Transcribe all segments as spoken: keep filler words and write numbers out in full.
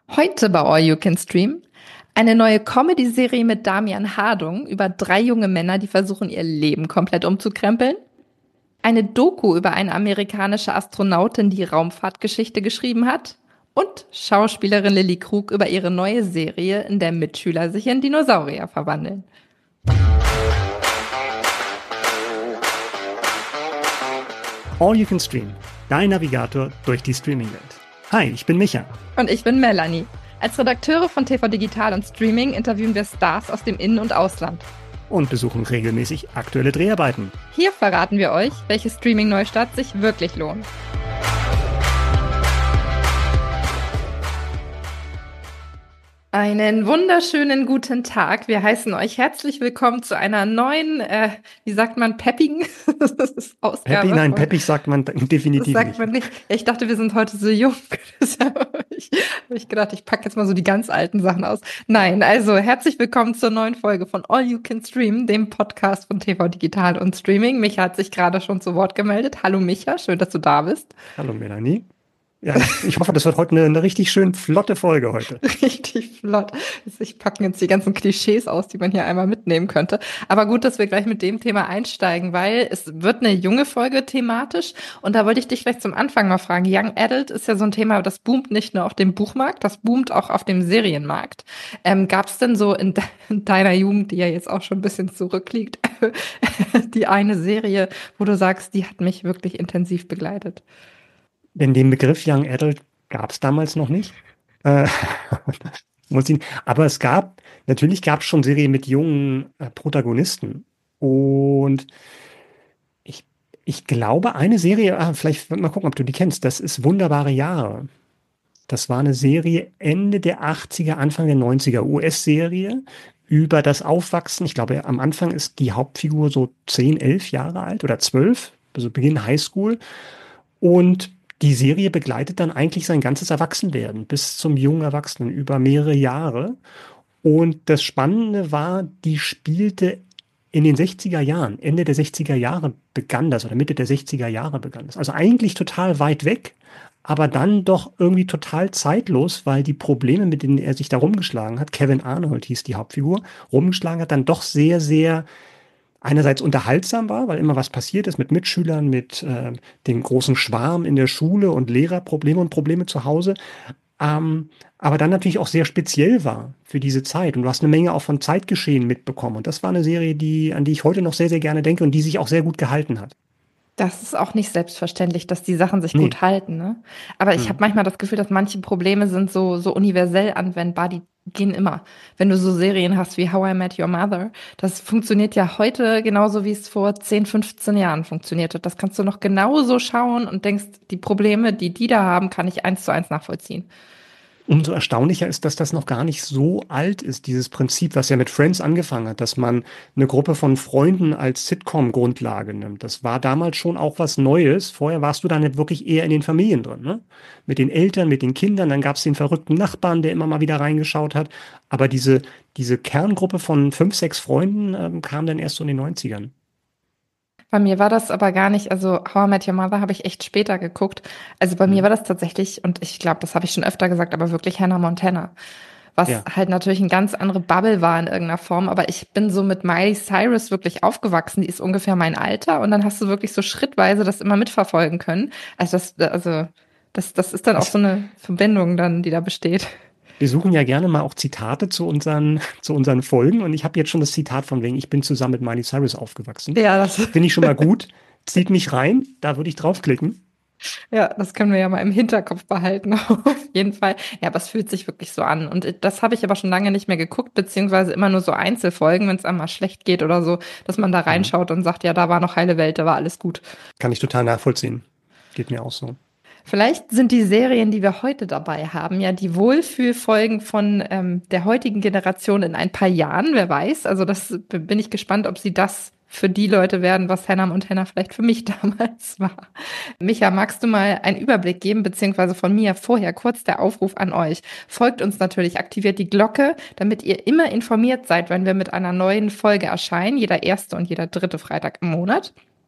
Heute bei All You Can Stream eine neue Comedy-Serie mit Damian Hardung über drei junge Männer, die versuchen, ihr Leben komplett umzukrempeln. Eine Doku über eine amerikanische Astronautin, die Raumfahrtgeschichte geschrieben hat. Und Schauspielerin Lilly Krug über ihre neue Serie, in der Mitschüler sich in Dinosaurier verwandeln. All You Can Stream, dein Navigator durch die Streaming-Welt. Hi, ich bin Micha. Und ich bin Melanie. Als Redakteure von T V Digital und Streaming interviewen wir Stars aus dem In- und Ausland. Und besuchen regelmäßig aktuelle Dreharbeiten. Hier verraten wir euch, welche Streaming-Neustart sich wirklich lohnt. Einen wunderschönen guten Tag. Wir heißen euch herzlich willkommen zu einer neuen, äh, wie sagt man, peppigen Ausgabe. Peppig, nein, peppig sagt man definitiv das sagt nicht. Man nicht. Ja, ich dachte, wir sind heute so jung. Deshalb habe ich, hab ich gedacht, ich packe jetzt mal so die ganz alten Sachen aus. Nein, also herzlich willkommen zur neuen Folge von All You Can Stream, dem Podcast von T V Digital und Streaming. Micha hat sich gerade schon zu Wort gemeldet. Hallo Micha, schön, dass du da bist. Hallo Melanie. Ja, ich hoffe, das wird heute eine, eine richtig schön flotte Folge heute. Richtig flott. Ich packe jetzt die ganzen Klischees aus, die man hier einmal mitnehmen könnte. Aber gut, dass wir gleich mit dem Thema einsteigen, weil es wird eine junge Folge thematisch. Und da wollte ich dich gleich zum Anfang mal fragen. Young Adult ist ja so ein Thema, das boomt nicht nur auf dem Buchmarkt, das boomt auch auf dem Serienmarkt. Ähm, gab es denn so in, de in deiner Jugend, die ja jetzt auch schon ein bisschen zurückliegt, die eine Serie, wo du sagst, die hat mich wirklich intensiv begleitet? Denn den Begriff Young Adult gab es damals noch nicht. Äh, muss ich, aber es gab, natürlich gab es schon Serien mit jungen äh, Protagonisten. Und ich, ich glaube, eine Serie, ah, vielleicht mal gucken, ob du die kennst, das ist Wunderbare Jahre. Das war eine Serie Ende der achtziger, Anfang der neunziger, U S-Serie über das Aufwachsen. Ich glaube, am Anfang ist die Hauptfigur so zehn, elf Jahre alt oder zwölf, also Beginn Highschool. Und die Serie begleitet dann eigentlich sein ganzes Erwachsenwerden bis zum jungen Erwachsenen über mehrere Jahre. Und das Spannende war, die spielte in den sechziger Jahren. Ende der sechziger Jahre begann das oder Mitte der sechziger Jahre begann das. Also eigentlich total weit weg, aber dann doch irgendwie total zeitlos, weil die Probleme, mit denen er sich da rumgeschlagen hat, Kevin Arnold hieß die Hauptfigur, rumgeschlagen hat, dann doch sehr, sehr einerseits unterhaltsam war, weil immer was passiert ist mit Mitschülern, mit äh, dem großen Schwarm in der Schule und Lehrerprobleme und Probleme zu Hause, ähm, aber dann natürlich auch sehr speziell war für diese Zeit. Und du hast eine Menge auch von Zeitgeschehen mitbekommen. Und das war eine Serie, die, an die ich heute noch sehr, sehr gerne denke und die sich auch sehr gut gehalten hat. Das ist auch nicht selbstverständlich, dass die Sachen sich Nee. gut halten, ne? Aber ich Hm. habe manchmal das Gefühl, dass manche Probleme sind so, so universell anwendbar, die gehen immer. Wenn du so Serien hast wie How I Met Your Mother, das funktioniert ja heute genauso, wie es vor zehn, fünfzehn Jahren funktioniert hat. Das kannst du noch genauso schauen und denkst, die Probleme, die die da haben, kann ich eins zu eins nachvollziehen. Umso erstaunlicher ist, dass das noch gar nicht so alt ist, dieses Prinzip, was ja mit Friends angefangen hat, dass man eine Gruppe von Freunden als Sitcom-Grundlage nimmt. Das war damals schon auch was Neues. Vorher warst du dann wirklich eher in den Familien drin, ne? Mit den Eltern, mit den Kindern, dann gab es den verrückten Nachbarn, der immer mal wieder reingeschaut hat. Aber diese, diese Kerngruppe von fünf, sechs Freunden ähm, kam dann erst so in den neunzigern. Bei mir war das aber gar nicht, also How I Met Your Mother habe ich echt später geguckt. Also bei Mhm. mir war das tatsächlich, und ich glaube, das habe ich schon öfter gesagt, aber wirklich Hannah Montana. Was Ja. halt natürlich eine ganz andere Bubble war in irgendeiner Form. Aber ich bin so mit Miley Cyrus wirklich aufgewachsen. Die ist ungefähr mein Alter. Und dann hast du wirklich so schrittweise das immer mitverfolgen können. Also das, also das, das ist dann auch so eine Verbindung dann, die da besteht. Wir suchen ja gerne mal auch Zitate zu unseren, zu unseren Folgen. Und ich habe jetzt schon das Zitat von wegen, ich bin zusammen mit Miley Cyrus aufgewachsen. Ja, das, Finde ich schon mal gut. Zieht mich rein. Da würde ich draufklicken. ja, das können wir ja mal im Hinterkopf behalten, auf jeden Fall. Ja, aber es fühlt sich wirklich so an. Und das habe ich aber schon lange nicht mehr geguckt, beziehungsweise immer nur so Einzelfolgen, wenn es einmal schlecht geht oder so, dass man da reinschaut und sagt, ja, da war noch heile Welt, da war alles gut. Kann ich total nachvollziehen. Geht mir auch so. Vielleicht sind die Serien, die wir heute dabei haben, ja die Wohlfühlfolgen von ähm, der heutigen Generation in ein paar Jahren, wer weiß. Also das bin ich gespannt, ob sie das für die Leute werden, was Hannah Montana vielleicht für mich damals war. Micha, magst du mal einen Überblick geben, beziehungsweise von mir vorher kurz der Aufruf an euch. Folgt uns natürlich, aktiviert die Glocke, damit ihr immer informiert seid, wenn wir mit einer neuen Folge erscheinen, jeder erste und jeder dritte Freitag im Monat.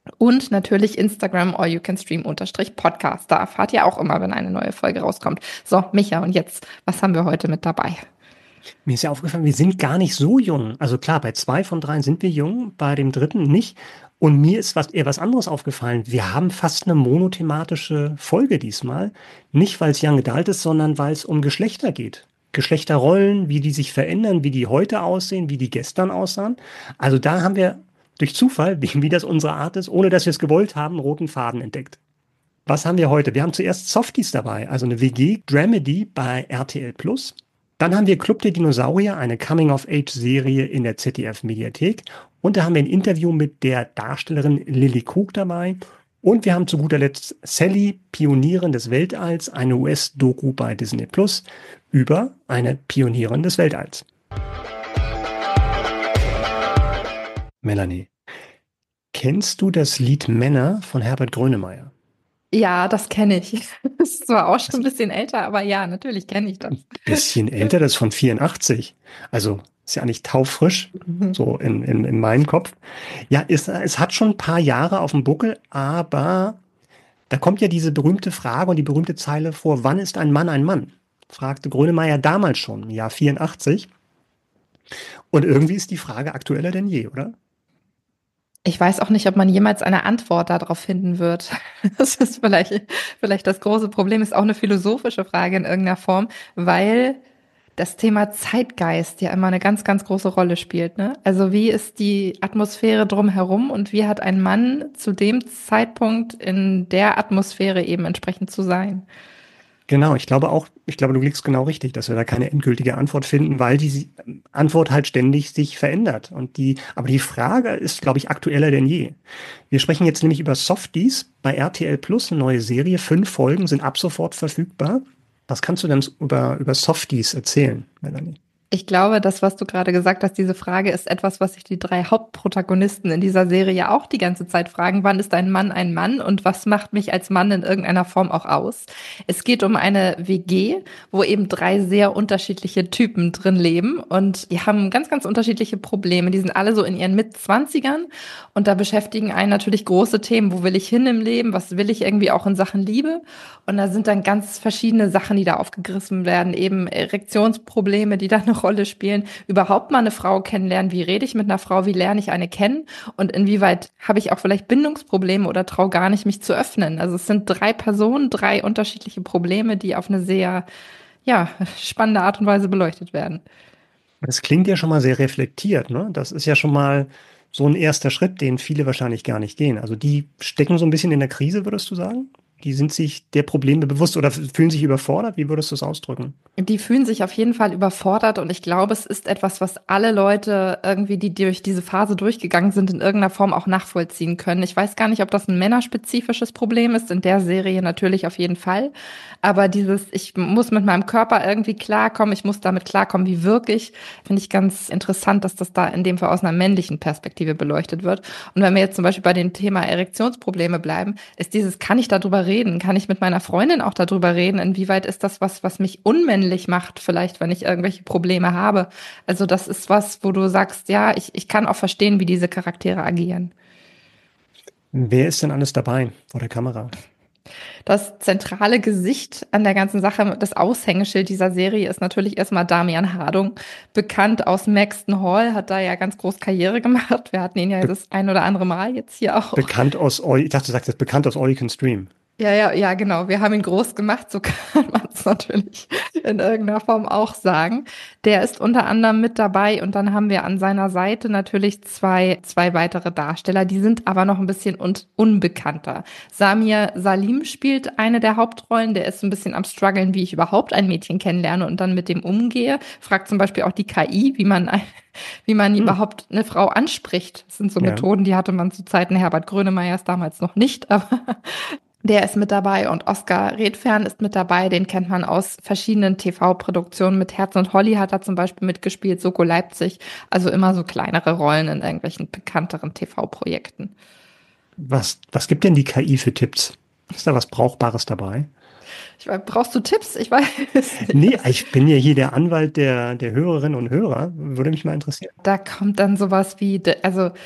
Und natürlich Instagram All You Can Stream unterstrich Podcast. Da erfahrt ihr auch immer, wenn eine neue Folge rauskommt. So, Micha, und jetzt, was haben wir heute mit dabei? Mir ist ja aufgefallen, wir sind gar nicht so jung. Also klar, bei zwei von dreien sind wir jung, bei dem dritten nicht. Und mir ist was, eher was anderes aufgefallen. Wir haben fast eine monothematische Folge diesmal. Nicht, weil es Young Adult ist, sondern weil es um Geschlechter geht. Geschlechterrollen, wie die sich verändern, wie die heute aussehen, wie die gestern aussahen. Also da haben wir durch Zufall, wie, wie das unsere Art ist, ohne dass wir es gewollt haben, einen roten Faden entdeckt. Was haben wir heute? Wir haben zuerst Softies dabei, also eine W G-Dramedy bei R T L Plus. Dann haben wir Club der Dinosaurier, eine Coming-of-Age-Serie in der Z D F-Mediathek. Und da haben wir ein Interview mit der Darstellerin Lily Cook dabei. Und wir haben zu guter Letzt Sally, Pionierin des Weltalls, eine U S-Doku bei Disney Plus über eine Pionierin des Weltalls. Melanie, kennst du das Lied Männer von Herbert Grönemeyer? Ja, das kenne ich. Das ist zwar auch schon ein bisschen älter, aber ja, natürlich kenne ich das. Ein bisschen älter, das ist von vierundachtzig. Also ist ja eigentlich taufrisch, Mhm. so in, in, in meinem Kopf. Ja, es, es hat schon ein paar Jahre auf dem Buckel, aber da kommt ja diese berühmte Frage und die berühmte Zeile vor, wann ist ein Mann ein Mann? Fragte Grönemeyer damals schon, im Jahr vierundachtzig. Und irgendwie ist die Frage aktueller denn je, oder? Ich weiß auch nicht, ob man jemals eine Antwort darauf finden wird. Das ist vielleicht, vielleicht das große Problem, ist auch eine philosophische Frage in irgendeiner Form, weil das Thema Zeitgeist ja immer eine ganz, ganz große Rolle spielt, ne? Also wie ist die Atmosphäre drumherum und wie hat ein Mann zu dem Zeitpunkt in der Atmosphäre eben entsprechend zu sein? Genau, ich glaube auch, ich glaube, du liegst genau richtig, dass wir da keine endgültige Antwort finden, weil die Antwort halt ständig sich verändert. Und die, aber die Frage ist, glaube ich, aktueller denn je. Wir sprechen jetzt nämlich über Softies bei R T L Plus, eine neue Serie. Fünf Folgen sind ab sofort verfügbar. Was kannst du denn über, über Softies erzählen, Melanie? Ich glaube, das, was du gerade gesagt hast, diese Frage ist etwas, was sich die drei Hauptprotagonisten in dieser Serie ja auch die ganze Zeit fragen. Wann ist ein Mann ein Mann und was macht mich als Mann in irgendeiner Form auch aus? Es geht um eine W G, wo eben drei sehr unterschiedliche Typen drin leben und die haben ganz, ganz unterschiedliche Probleme. Die sind alle so in ihren Mitzwanzigern und da beschäftigen einen natürlich große Themen. Wo will ich hin im Leben? Was will ich irgendwie auch in Sachen Liebe? Und da sind dann ganz verschiedene Sachen, die da aufgegriffen werden. Eben Erektionsprobleme, die da eine Rolle spielen. Überhaupt mal eine Frau kennenlernen. Wie rede ich mit einer Frau? Wie lerne ich eine kennen? Und inwieweit habe ich auch vielleicht Bindungsprobleme oder traue gar nicht, mich zu öffnen? Also es sind drei Personen, drei unterschiedliche Probleme, die auf eine sehr, ja, spannende Art und Weise beleuchtet werden. Das klingt ja schon mal sehr reflektiert, ne? Das ist ja schon mal so ein erster Schritt, den viele wahrscheinlich gar nicht gehen. Also die stecken so ein bisschen in der Krise, würdest du sagen? Die sind sich der Probleme bewusst oder fühlen sich überfordert? Wie würdest du es ausdrücken? Die fühlen sich auf jeden Fall überfordert und ich glaube, es ist etwas, was alle Leute irgendwie, die durch diese Phase durchgegangen sind, in irgendeiner Form auch nachvollziehen können. Ich weiß gar nicht, ob das ein männerspezifisches Problem ist, in der Serie natürlich auf jeden Fall. Aber dieses, ich muss mit meinem Körper irgendwie klarkommen, ich muss damit klarkommen, wie wirke ich, finde ich ganz interessant, dass das da in dem Fall aus einer männlichen Perspektive beleuchtet wird. Und wenn wir jetzt zum Beispiel bei dem Thema Erektionsprobleme bleiben, ist dieses, kann ich darüber reden? Kann ich mit meiner Freundin auch darüber reden? Inwieweit ist das was, was mich unmännlich macht, vielleicht, wenn ich irgendwelche Probleme habe? Also das ist was, wo du sagst, ja, ich, ich kann auch verstehen, wie diese Charaktere agieren. Wer ist denn alles dabei vor der Kamera? Das zentrale Gesicht an der ganzen Sache, das Aushängeschild dieser Serie ist natürlich erstmal Damian Hardung, bekannt aus Maxton Hall, hat da ja ganz groß Karriere gemacht. Wir hatten ihn ja Be das ein oder andere Mal jetzt hier auch. bekannt aus, All, ich dachte, du sagst jetzt bekannt aus All You Can Stream. Ja, ja, ja, genau. Wir haben ihn groß gemacht, so kann man es natürlich in irgendeiner Form auch sagen. Der ist unter anderem mit dabei und dann haben wir an seiner Seite natürlich zwei, zwei weitere Darsteller, die sind aber noch ein bisschen un unbekannter. Samir Salim spielt eine der Hauptrollen, der ist ein bisschen am struggeln, wie ich überhaupt ein Mädchen kennenlerne und dann mit dem umgehe. Fragt zum Beispiel auch die K I, wie man ein wie man Hm. überhaupt eine Frau anspricht. Das sind so Ja. Methoden, die hatte man zu Zeiten Herbert Grönemeyers damals noch nicht, aber der ist mit dabei und Oskar Redfern ist mit dabei. Den kennt man aus verschiedenen T V-Produktionen. Mit Herz und Holly hat er zum Beispiel mitgespielt, Soko Leipzig. Also immer so kleinere Rollen in irgendwelchen bekannteren T V-Projekten. Was, was gibt denn die K I für Tipps? Ist da was Brauchbares dabei? Ich weiß, brauchst du Tipps? Ich weiß nicht. Nee, ich bin ja hier der Anwalt der, der Hörerinnen und Hörer. Würde mich mal interessieren. Da kommt dann sowas wie, de- also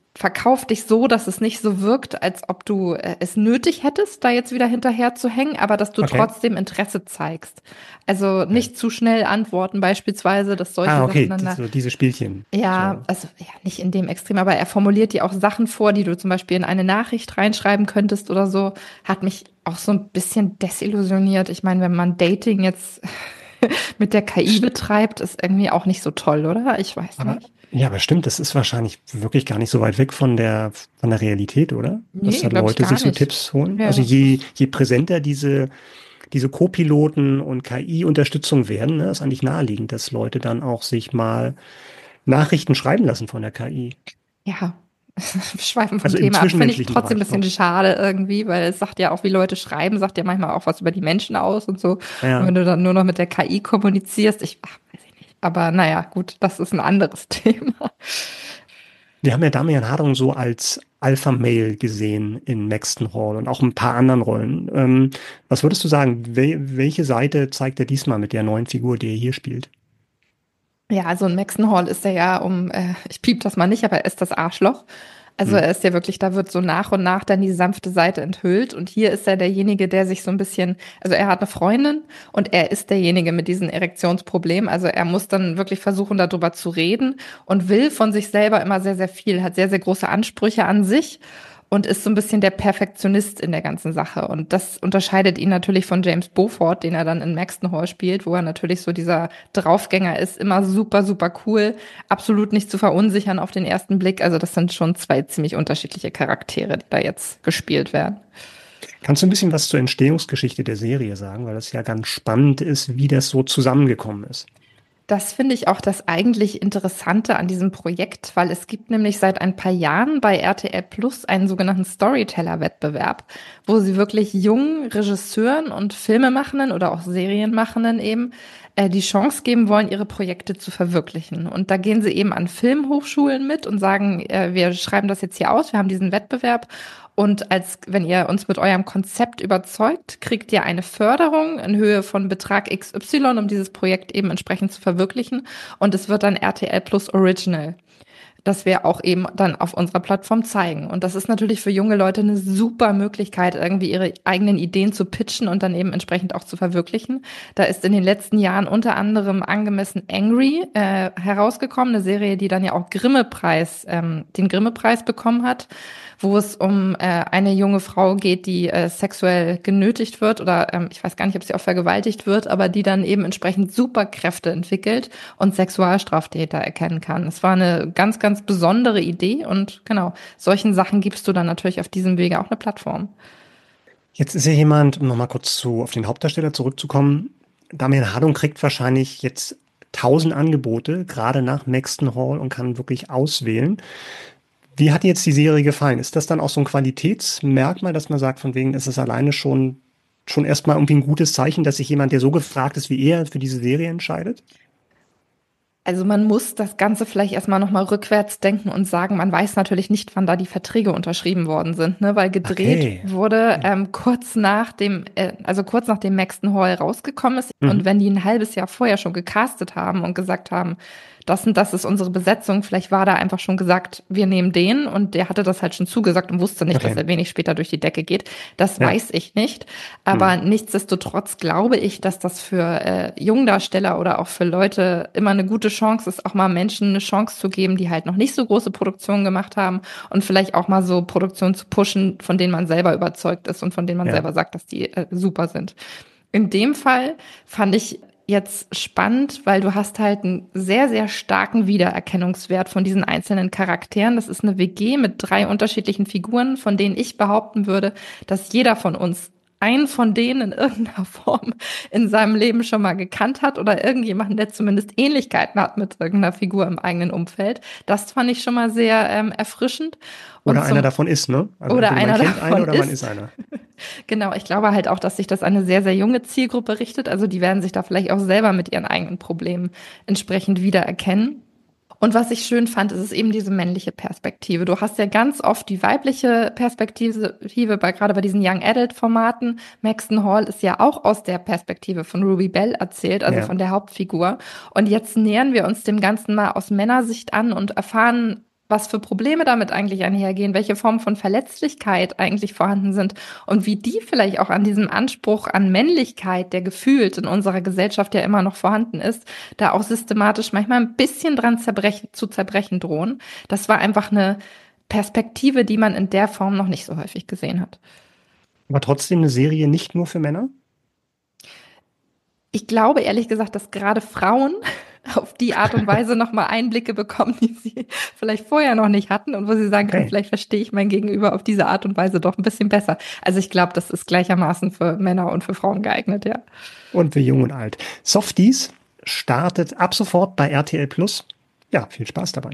verkauf dich so, dass es nicht so wirkt, als ob du äh, es nötig hättest, da jetzt wieder hinterher zu hängen, aber dass du Okay. trotzdem Interesse zeigst. Also nicht zu schnell antworten beispielsweise, dass solche Ah, okay, Sachen dann da, so diese Spielchen. ja, So. also ja, nicht in dem Extrem, aber er formuliert dir auch Sachen vor, die du zum Beispiel in eine Nachricht reinschreiben könntest oder so, hat mich auch so ein bisschen desillusioniert. Ich meine, wenn man Dating jetzt mit der K I betreibt, ist irgendwie auch nicht so toll, oder? Ich weiß Aber, nicht. ja, aber stimmt, das ist wahrscheinlich wirklich gar nicht so weit weg von der, von der Realität, oder? Dass Nee, da glaube ich Leute gar sich so nicht. Tipps holen. Ja, Also das je, ist, je präsenter diese, diese Co-Piloten und K I-Unterstützung werden, ne, ist eigentlich naheliegend, dass Leute dann auch sich mal Nachrichten schreiben lassen von der K I. ja, wir schweifen vom Also im Thema ab. Finde ich zwischenmenschlichen trotzdem ein Bereich bisschen noch. schade irgendwie, weil es sagt ja auch, wie Leute schreiben, sagt ja manchmal auch was über die Menschen aus und so. Und Ja. wenn du dann nur noch mit der K I kommunizierst, ich, ach, weiß ich nicht. Aber naja, gut, das ist ein anderes Thema. Wir haben ja Damian Hardung so als Alpha Male gesehen in Maxton Hall und auch ein paar anderen Rollen. Ähm, was würdest du sagen, wel welche Seite zeigt er diesmal mit der neuen Figur, die er hier spielt? Ja, also in Maxton Hall ist er ja um, äh, ich piep das mal nicht, aber er ist das Arschloch. Also Hm. er ist ja wirklich, da wird so nach und nach dann die sanfte Seite enthüllt. Und hier ist er derjenige, der sich so ein bisschen, also er hat eine Freundin und er ist derjenige mit diesen Erektionsproblemen. Also er muss dann wirklich versuchen, darüber zu reden und will von sich selber immer sehr, sehr viel, hat sehr, sehr große Ansprüche an sich und ist so ein bisschen der Perfektionist in der ganzen Sache. Und das unterscheidet ihn natürlich von James Beaufort, den er dann in Maxton Hall spielt, wo er natürlich so dieser Draufgänger ist, immer super, super cool, absolut nicht zu verunsichern auf den ersten Blick. Also das sind schon zwei ziemlich unterschiedliche Charaktere, die da jetzt gespielt werden. Kannst du ein bisschen was zur Entstehungsgeschichte der Serie sagen, weil das ja ganz spannend ist, wie das so zusammengekommen ist? Das finde ich auch das eigentlich Interessante an diesem Projekt, weil es gibt nämlich seit ein paar Jahren bei R T L Plus einen sogenannten Storyteller-Wettbewerb, wo sie wirklich jungen Regisseuren und Filmemachenden oder auch Serienmachenden eben äh, die Chance geben wollen, ihre Projekte zu verwirklichen. Und da gehen sie eben an Filmhochschulen mit und sagen, äh, wir schreiben das jetzt hier aus, wir haben diesen Wettbewerb. Und als, wenn ihr uns mit eurem Konzept überzeugt, kriegt ihr eine Förderung in Höhe von Betrag X Y, um dieses Projekt eben entsprechend zu verwirklichen. Und es wird dann R T L Plus Original, das wir auch eben dann auf unserer Plattform zeigen. Und das ist natürlich für junge Leute eine super Möglichkeit, irgendwie ihre eigenen Ideen zu pitchen und dann eben entsprechend auch zu verwirklichen. Da ist in den letzten Jahren unter anderem angemessen Angry äh, herausgekommen, eine Serie, die dann ja auch Grimme-Preis, ähm, den Grimme-Preis bekommen hat, wo es um äh, eine junge Frau geht, die äh, sexuell genötigt wird oder ähm, ich weiß gar nicht, ob sie auch vergewaltigt wird, aber die dann eben entsprechend Superkräfte entwickelt und Sexualstraftäter erkennen kann. Es war eine ganz, ganz besondere Idee und genau, solchen Sachen gibst du dann natürlich auf diesem Wege auch eine Plattform. Jetzt ist ja jemand, um nochmal kurz zu, auf den Hauptdarsteller zurückzukommen, Damian Hardung kriegt wahrscheinlich jetzt tausend Angebote, gerade nach Maxton Hall und kann wirklich auswählen. Wie hat dir jetzt die Serie gefallen? Ist das dann auch so ein Qualitätsmerkmal, dass man sagt, von wegen ist es alleine schon, schon erstmal irgendwie ein gutes Zeichen, dass sich jemand, der so gefragt ist wie er, für diese Serie entscheidet? Also man muss das Ganze vielleicht erstmal nochmal rückwärts denken und sagen, man weiß natürlich nicht, wann da die Verträge unterschrieben worden sind, ne? Weil gedreht Okay. wurde ähm, kurz nach dem, äh, also kurz nachdem Maxton Hall rausgekommen ist. Mhm. Und wenn die ein halbes Jahr vorher schon gecastet haben und gesagt haben, das und das ist unsere Besetzung, vielleicht war da einfach schon gesagt, wir nehmen den und der hatte das halt schon zugesagt und wusste nicht, Okay. dass er wenig später durch die Decke geht. Das Ja. weiß ich nicht. Aber Mhm. nichtsdestotrotz glaube ich, dass das für äh, Jungdarsteller oder auch für Leute immer eine gute Chance ist, auch mal Menschen eine Chance zu geben, die halt noch nicht so große Produktionen gemacht haben und vielleicht auch mal so Produktionen zu pushen, von denen man selber überzeugt ist und von denen man Ja. selber sagt, dass die äh, super sind. In dem Fall fand ich jetzt spannend, weil du hast halt einen sehr, sehr starken Wiedererkennungswert von diesen einzelnen Charakteren. Das ist eine W G mit drei unterschiedlichen Figuren, von denen ich behaupten würde, dass jeder von uns einen von denen in irgendeiner Form in seinem Leben schon mal gekannt hat oder irgendjemanden, der zumindest Ähnlichkeiten hat mit irgendeiner Figur im eigenen Umfeld. Das fand ich schon mal sehr ähm, erfrischend. Und Oder einer zum, davon ist, ne? Also oder entweder man einer kennt einen davon oder man ist. ist einer. Genau, ich glaube halt auch, dass sich das an eine sehr, sehr junge Zielgruppe richtet. Also die werden sich da vielleicht auch selber mit ihren eigenen Problemen entsprechend wiedererkennen. Und was ich schön fand, ist es eben diese männliche Perspektive. Du hast ja ganz oft die weibliche Perspektive, bei, gerade bei diesen Young Adult Formaten. Maxton Hall ist ja auch aus der Perspektive von Ruby Bell erzählt, also Ja. von der Hauptfigur. Und jetzt nähern wir uns dem Ganzen mal aus Männersicht an und erfahren was für Probleme damit eigentlich einhergehen, welche Formen von Verletzlichkeit eigentlich vorhanden sind und wie die vielleicht auch an diesem Anspruch an Männlichkeit, der gefühlt in unserer Gesellschaft ja immer noch vorhanden ist, da auch systematisch manchmal ein bisschen dran zerbrechen, zu zerbrechen drohen. Das war einfach eine Perspektive, die man in der Form noch nicht so häufig gesehen hat. Aber trotzdem eine Serie nicht nur für Männer? Ich glaube ehrlich gesagt, dass gerade Frauen auf die Art und Weise nochmal Einblicke bekommen, die sie vielleicht vorher noch nicht hatten und wo sie sagen können, Okay. vielleicht verstehe ich mein Gegenüber auf diese Art und Weise doch ein bisschen besser. Also ich glaube, das ist gleichermaßen für Männer und für Frauen geeignet, ja. Und für Jung und Alt. Softies startet ab sofort bei R T L Plus. Ja, viel Spaß dabei.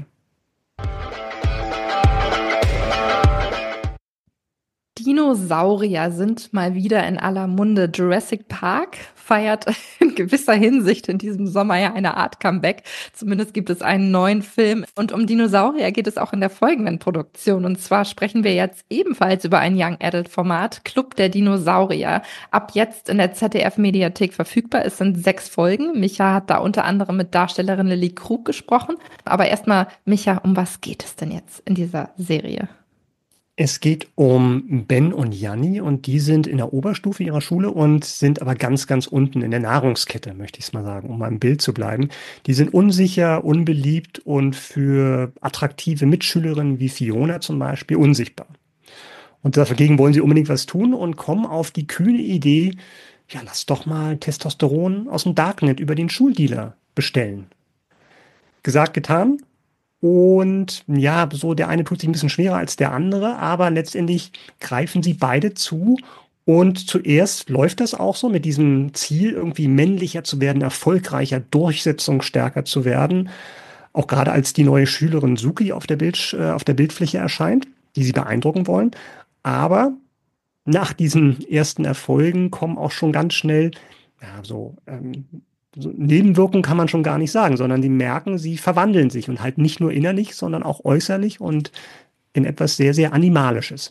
Dinosaurier sind mal wieder in aller Munde. Jurassic Park feiert in gewisser Hinsicht in diesem Sommer ja eine Art Comeback. Zumindest gibt es einen neuen Film. Und um Dinosaurier geht es auch in der folgenden Produktion. Und zwar sprechen wir jetzt ebenfalls über ein Young Adult Format, Club der Dinosaurier. Ab jetzt in der Z D F-Mediathek verfügbar. Es sind sechs Folgen. Micha hat da unter anderem mit Darstellerin Lilly Krug gesprochen. Aber erstmal, Micha, um was geht es denn jetzt in dieser Serie? Es geht um Ben und Janni und die sind in der Oberstufe ihrer Schule und sind aber ganz, ganz unten in der Nahrungskette, möchte ich es mal sagen, um mal im Bild zu bleiben. Die sind unsicher, unbeliebt und für attraktive Mitschülerinnen wie Fiona zum Beispiel unsichtbar. Und dagegen wollen sie unbedingt was tun und kommen auf die kühne Idee, ja, lass doch mal Testosteron aus dem Darknet über den Schuldealer bestellen. Gesagt, getan. Und ja, so der eine tut sich ein bisschen schwerer als der andere, aber letztendlich greifen sie beide zu. Und zuerst läuft das auch so mit diesem Ziel, irgendwie männlicher zu werden, erfolgreicher, durchsetzungsstärker zu werden. Auch gerade als die neue Schülerin Suki auf der Bild, äh, auf der Bildfläche erscheint, die sie beeindrucken wollen. Aber nach diesen ersten Erfolgen kommen auch schon ganz schnell, ja, so, ähm, so Nebenwirkungen kann man schon gar nicht sagen, sondern die merken, sie verwandeln sich und halt nicht nur innerlich, sondern auch äußerlich und in etwas sehr, sehr Animalisches.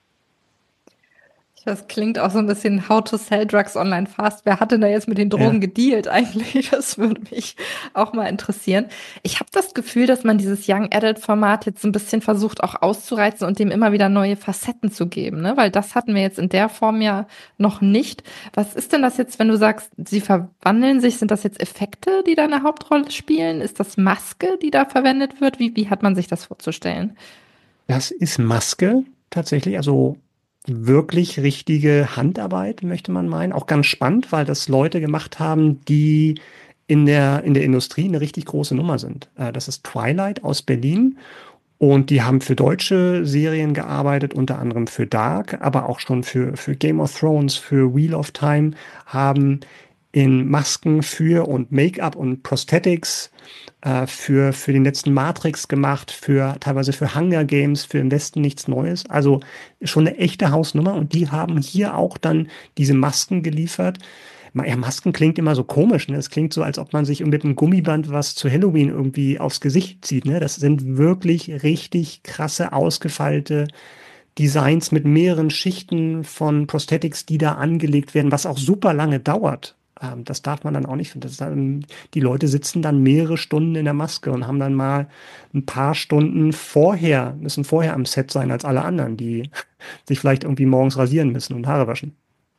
Das klingt auch so ein bisschen How to sell drugs online fast. Wer hat denn da jetzt mit den Drogen Ja. gedealt eigentlich? Das würde mich auch mal interessieren. Ich habe das Gefühl, dass man dieses Young Adult Format jetzt ein bisschen versucht auch auszureizen und dem immer wieder neue Facetten zu geben, ne? Weil das hatten wir jetzt in der Form ja noch nicht. Was ist denn das jetzt, wenn du sagst, sie verwandeln sich? Sind das jetzt Effekte, die da eine Hauptrolle spielen? Ist das Maske, die da verwendet wird? Wie, wie hat man sich das vorzustellen? Das ist Maske tatsächlich, also wirklich richtige Handarbeit, möchte man meinen. Auch ganz spannend, weil das Leute gemacht haben, die in der, in der Industrie eine richtig große Nummer sind. Äh, Das ist Twilight aus Berlin und die haben für deutsche Serien gearbeitet, unter anderem für Dark, aber auch schon für, für Game of Thrones, für Wheel of Time, haben in Masken für und Make-up und Prosthetics äh, für, für den letzten Matrix gemacht, für teilweise für Hunger Games, für im Westen nichts Neues. Also schon eine echte Hausnummer und die haben hier auch dann diese Masken geliefert. Ma- Ja, Masken klingt immer so komisch, ne? Es klingt so, als ob man sich mit einem Gummiband was zu Halloween irgendwie aufs Gesicht zieht, ne? Das sind wirklich richtig krasse, ausgefeilte Designs mit mehreren Schichten von Prosthetics, die da angelegt werden, was auch super lange dauert. Ähm, das darf man dann auch nicht. Das dann, die Leute sitzen dann mehrere Stunden in der Maske und haben dann mal ein paar Stunden vorher, müssen vorher am Set sein als alle anderen, die sich vielleicht irgendwie morgens rasieren müssen und Haare waschen.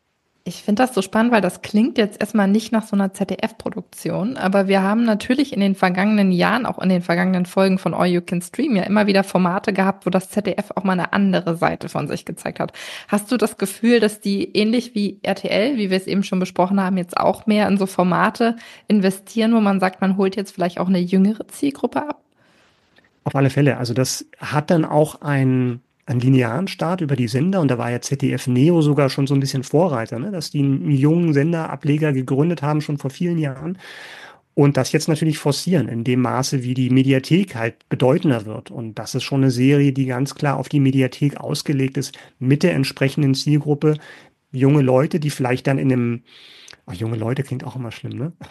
Ich finde das so spannend, weil das klingt jetzt erstmal nicht nach so einer Z D F-Produktion, aber wir haben natürlich in den vergangenen Jahren, auch in den vergangenen Folgen von All You Can Stream, ja immer wieder Formate gehabt, wo das Z D F auch mal eine andere Seite von sich gezeigt hat. Hast du das Gefühl, dass die ähnlich wie R T L, wie wir es eben schon besprochen haben, jetzt auch mehr in so Formate investieren, wo man sagt, man holt jetzt vielleicht auch eine jüngere Zielgruppe ab? Auf alle Fälle. Also das hat dann auch einen, einen linearen Start über die Sender und da war ja Z D F Neo sogar schon so ein bisschen Vorreiter, ne? Dass die einen jungen Senderableger gegründet haben, schon vor vielen Jahren. Und das jetzt natürlich forcieren, in dem Maße, wie die Mediathek halt bedeutender wird. Und das ist schon eine Serie, die ganz klar auf die Mediathek ausgelegt ist, mit der entsprechenden Zielgruppe. Junge Leute, die vielleicht dann in einem, ach, junge Leute klingt auch immer schlimm, ne?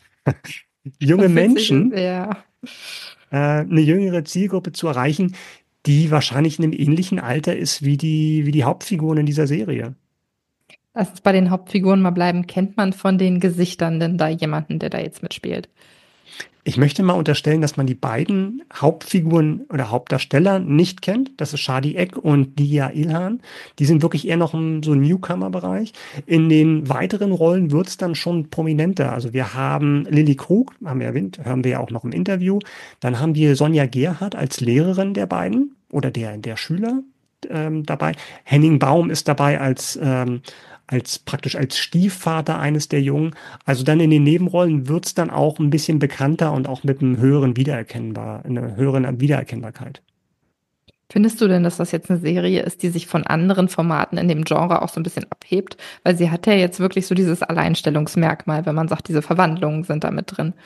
Junge Das fühlt sich, Menschen, ja. äh, eine jüngere Zielgruppe zu erreichen, die wahrscheinlich in einem ähnlichen Alter ist wie die, wie die Hauptfiguren in dieser Serie. Lass uns bei den Hauptfiguren mal bleiben. Kennt man von den Gesichtern denn da jemanden, der da jetzt mitspielt? Ich möchte mal unterstellen, dass man die beiden Hauptfiguren oder Hauptdarsteller nicht kennt. Das ist Shadi Eck und Dia Ilhan. Die sind wirklich eher noch im so Newcomer-Bereich. In den weiteren Rollen wird es dann schon prominenter. Also wir haben Lilly Krug, haben wir erwähnt, hören wir ja auch noch im Interview. Dann haben wir Sonja Gerhardt als Lehrerin der beiden oder der, der Schüler ähm, dabei. Henning Baum ist dabei als ähm, als praktisch als Stiefvater eines der Jungen. Also dann in den Nebenrollen wird's dann auch ein bisschen bekannter und auch mit einem höheren Wiedererkennbar, einer höheren Wiedererkennbarkeit. Findest du denn, dass das jetzt eine Serie ist, die sich von anderen Formaten in dem Genre auch so ein bisschen abhebt? Weil sie hat ja jetzt wirklich so dieses Alleinstellungsmerkmal, wenn man sagt, diese Verwandlungen sind da mit drin.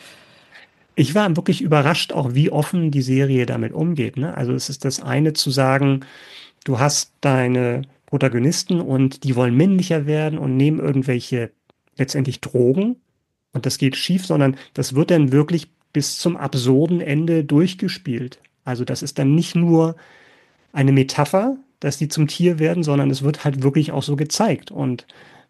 Ich war wirklich überrascht, auch wie offen die Serie damit umgeht. Ne? Also es ist das eine zu sagen, du hast deine Protagonisten und die wollen männlicher werden und nehmen irgendwelche letztendlich Drogen und das geht schief, sondern das wird dann wirklich bis zum absurden Ende durchgespielt. Also das ist dann nicht nur eine Metapher, dass die zum Tier werden, sondern es wird halt wirklich auch so gezeigt. Und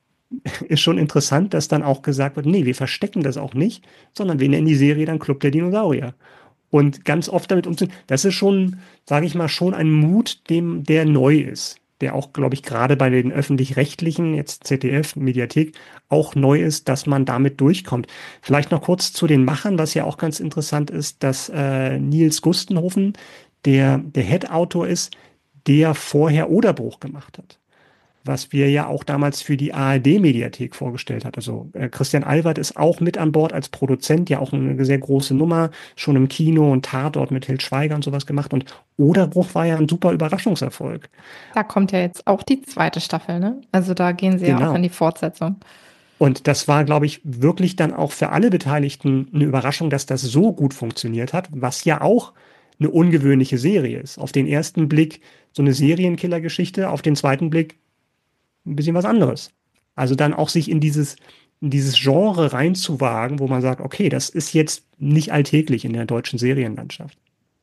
ist schon interessant, dass dann auch gesagt wird, nee, wir verstecken das auch nicht, sondern wir nennen die Serie dann Club der Dinosaurier. Und ganz oft damit umzugehen, das ist schon, sage ich mal, schon ein Mut, dem, der neu ist. Der auch, glaube ich, gerade bei den öffentlich-rechtlichen, jetzt Z D F, Mediathek, auch neu ist, dass man damit durchkommt. Vielleicht noch kurz zu den Machern, was ja auch ganz interessant ist, dass äh, Nils Gustenhofen, der der Head-Autor ist, der vorher Oderbruch gemacht hat, was wir ja auch damals für die A R D-Mediathek vorgestellt hat. Also äh, Christian Albert ist auch mit an Bord als Produzent, ja auch eine sehr große Nummer, schon im Kino und Tatort mit Til Schweiger und sowas gemacht. Und Oderbruch war ja ein super Überraschungserfolg. Da kommt ja jetzt auch die zweite Staffel, ne? Also da gehen sie ja auch in Genau. die Fortsetzung. Und das war, glaube ich, wirklich dann auch für alle Beteiligten eine Überraschung, dass das so gut funktioniert hat, was ja auch eine ungewöhnliche Serie ist. Auf den ersten Blick so eine Serienkiller-Geschichte, auf den zweiten Blick ein bisschen was anderes. Also dann auch sich in dieses, in dieses Genre reinzuwagen, wo man sagt, okay, das ist jetzt nicht alltäglich in der deutschen Serienlandschaft.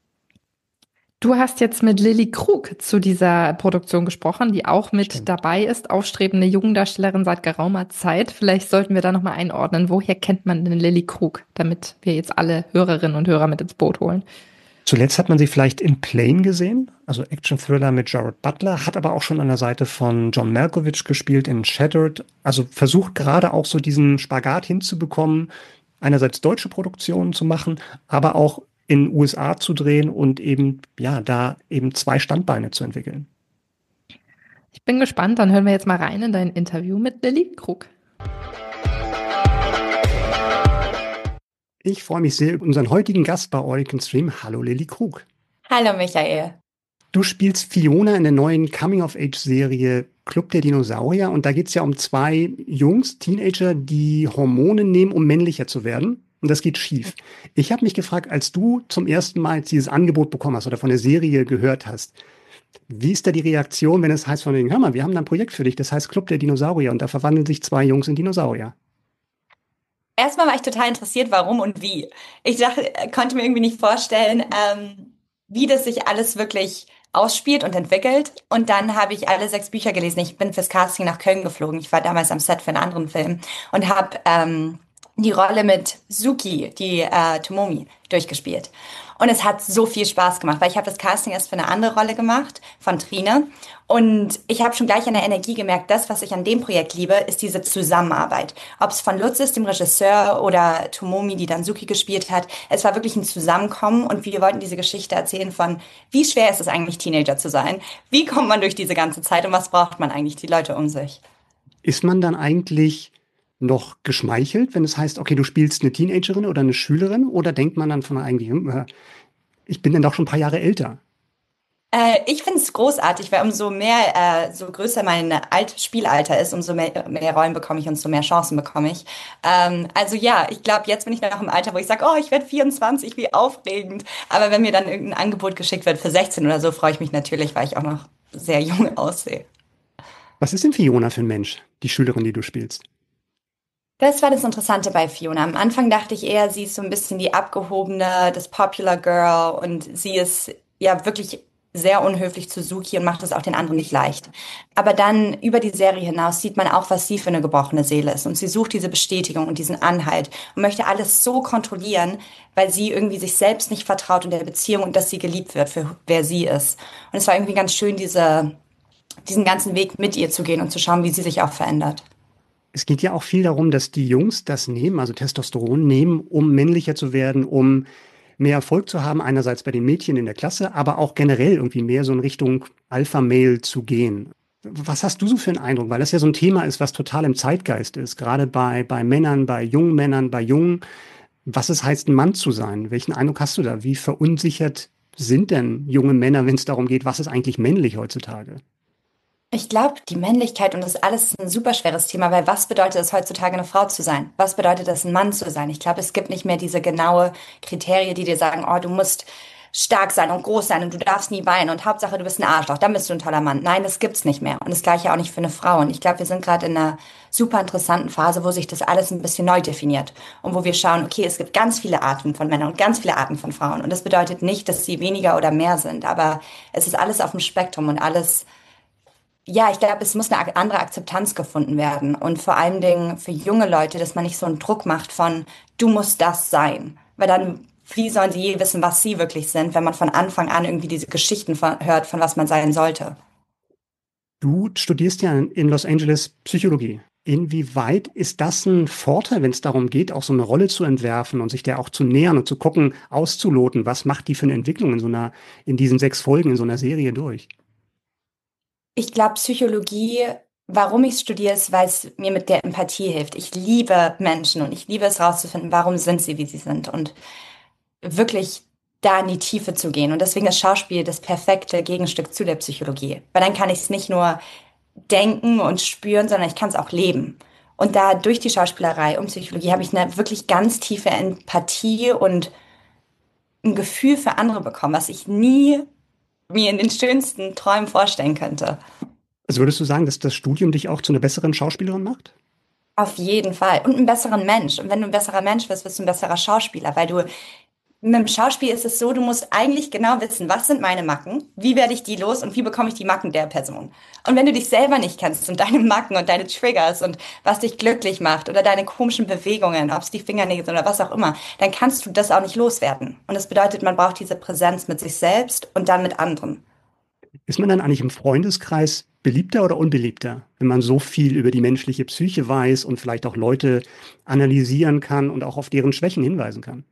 Du hast jetzt mit Lilly Krug zu dieser Produktion gesprochen, die auch mit Stimmt. dabei ist, aufstrebende Jugenddarstellerin seit geraumer Zeit. Vielleicht sollten wir da nochmal einordnen, woher kennt man denn Lilly Krug, damit wir jetzt alle Hörerinnen und Hörer mit ins Boot holen. Zuletzt hat man sie vielleicht in Plane gesehen, also Action-Thriller mit Jared Butler, hat aber auch schon an der Seite von John Malkovich gespielt in Shattered, also versucht gerade auch so diesen Spagat hinzubekommen, einerseits deutsche Produktionen zu machen, aber auch in U S A zu drehen und eben, ja, da eben zwei Standbeine zu entwickeln. Ich bin gespannt, dann hören wir jetzt mal rein in dein Interview mit Lilly Krug. Ich freue mich sehr über unseren heutigen Gast bei All You Can Stream. Hallo Lilly Krug. Hallo Michael. Du spielst Fiona in der neuen Coming-of-Age-Serie Club der Dinosaurier und da geht es ja um zwei Jungs, Teenager, die Hormone nehmen, um männlicher zu werden. Und das geht schief. Ich habe mich gefragt, als du zum ersten Mal dieses Angebot bekommen hast oder von der Serie gehört hast, wie ist da die Reaktion, wenn es heißt von wegen, hör mal, wir haben da ein Projekt für dich, das heißt Club der Dinosaurier und da verwandeln sich zwei Jungs in Dinosaurier? Erstmal war ich total interessiert, warum und wie. Ich dachte, konnte mir irgendwie nicht vorstellen, ähm, wie das sich alles wirklich ausspielt und entwickelt. Und dann habe ich alle sechs Bücher gelesen. Ich bin fürs Casting nach Köln geflogen. Ich war damals am Set für einen anderen Film und habe ähm, die Rolle mit Suki, die äh, Tomomi, durchgespielt. Und es hat so viel Spaß gemacht, weil ich habe das Casting erst für eine andere Rolle gemacht, von Trine. Und ich habe schon gleich an der Energie gemerkt, das, was ich an dem Projekt liebe, ist diese Zusammenarbeit. Ob es von Lutz ist, dem Regisseur, oder Tomomi, die dann Suki gespielt hat. Es war wirklich ein Zusammenkommen und wir wollten diese Geschichte erzählen von, wie schwer ist es eigentlich, Teenager zu sein? Wie kommt man durch diese ganze Zeit und was braucht man eigentlich, die Leute um sich? Ist man dann eigentlich noch geschmeichelt, wenn es heißt, okay, du spielst eine Teenagerin oder eine Schülerin, oder denkt man dann von eigentlich, hm, ich bin dann doch schon ein paar Jahre älter? Äh, ich finde es großartig, weil umso mehr, äh, so größer mein Alt Spielalter ist, umso mehr, mehr Rollen bekomme ich, umso mehr Chancen bekomme ich. Ähm, also ja, ich glaube, jetzt bin ich noch im Alter, wo ich sage, oh, ich werde vierundzwanzig, wie aufregend. Aber wenn mir dann irgendein Angebot geschickt wird für sechzehn oder so, freue ich mich natürlich, weil ich auch noch sehr jung aussehe. Was ist denn Fiona für ein Mensch, die Schülerin, die du spielst? Das war das Interessante bei Fiona. Am Anfang dachte ich eher, sie ist so ein bisschen die abgehobene, das Popular Girl und sie ist ja wirklich sehr unhöflich zu Suki und macht es auch den anderen nicht leicht. Aber dann über die Serie hinaus sieht man auch, was sie für eine gebrochene Seele ist. Und sie sucht diese Bestätigung und diesen Anhalt und möchte alles so kontrollieren, weil sie irgendwie sich selbst nicht vertraut in der Beziehung und dass sie geliebt wird für wer sie ist. Und es war irgendwie ganz schön, diese, diesen ganzen Weg mit ihr zu gehen und zu schauen, wie sie sich auch verändert. Es geht ja auch viel darum, dass die Jungs das nehmen, also Testosteron nehmen, um männlicher zu werden, um mehr Erfolg zu haben, einerseits bei den Mädchen in der Klasse, aber auch generell irgendwie mehr so in Richtung Alpha-Male zu gehen. Was hast du so für einen Eindruck? Weil das ja so ein Thema ist, was total im Zeitgeist ist, gerade bei, bei Männern, bei jungen Männern, bei Jungen. Was es heißt, ein Mann zu sein? Welchen Eindruck hast du da? Wie verunsichert sind denn junge Männer, wenn es darum geht, was ist eigentlich männlich heutzutage? Ich glaube, die Männlichkeit und das alles ist ein super schweres Thema, weil was bedeutet es heutzutage, eine Frau zu sein? Was bedeutet es, ein Mann zu sein? Ich glaube, es gibt nicht mehr diese genaue Kriterien, die dir sagen, oh, du musst stark sein und groß sein und du darfst nie weinen und Hauptsache, du bist ein Arschloch, dann bist du ein toller Mann. Nein, das gibt's nicht mehr. Und das Gleiche auch nicht für eine Frau. Und ich glaube, wir sind gerade in einer super interessanten Phase, wo sich das alles ein bisschen neu definiert und wo wir schauen, okay, es gibt ganz viele Arten von Männern und ganz viele Arten von Frauen. Und das bedeutet nicht, dass sie weniger oder mehr sind, aber es ist alles auf dem Spektrum und alles. Ja, ich glaube, es muss eine andere Akzeptanz gefunden werden und vor allen Dingen für junge Leute, dass man nicht so einen Druck macht von, du musst das sein, weil dann, wie sollen sie je wissen, was sie wirklich sind, wenn man von Anfang an irgendwie diese Geschichten von, hört, von was man sein sollte. Du studierst ja in Los Angeles Psychologie. Inwieweit ist das ein Vorteil, wenn es darum geht, auch so eine Rolle zu entwerfen und sich der auch zu nähern und zu gucken, auszuloten, was macht die für eine Entwicklung in so einer, in diesen sechs Folgen in so einer Serie durch? Ich glaube, Psychologie, warum ich studiere, ist, weil es mir mit der Empathie hilft. Ich liebe Menschen und ich liebe es rauszufinden, warum sind sie, wie sie sind und wirklich da in die Tiefe zu gehen. Und deswegen ist Schauspiel das perfekte Gegenstück zu der Psychologie. Weil dann kann ich es nicht nur denken und spüren, sondern ich kann es auch leben. Und da durch die Schauspielerei und Psychologie habe ich eine wirklich ganz tiefe Empathie und ein Gefühl für andere bekommen, was ich nie mir in den schönsten Träumen vorstellen könnte. Also würdest du sagen, dass das Studium dich auch zu einer besseren Schauspielerin macht? Auf jeden Fall. Und einen besseren Mensch. Und wenn du ein besserer Mensch wirst, wirst du ein besserer Schauspieler, weil du mit dem Schauspiel ist es so, du musst eigentlich genau wissen, was sind meine Macken, wie werde ich die los und wie bekomme ich die Macken der Person. Und wenn du dich selber nicht kennst und deine Macken und deine Triggers und was dich glücklich macht oder deine komischen Bewegungen, ob es die Fingernägel sind oder was auch immer, dann kannst du das auch nicht loswerden. Und das bedeutet, man braucht diese Präsenz mit sich selbst und dann mit anderen. Ist man dann eigentlich im Freundeskreis beliebter oder unbeliebter, wenn man so viel über die menschliche Psyche weiß und vielleicht auch Leute analysieren kann und auch auf deren Schwächen hinweisen kann?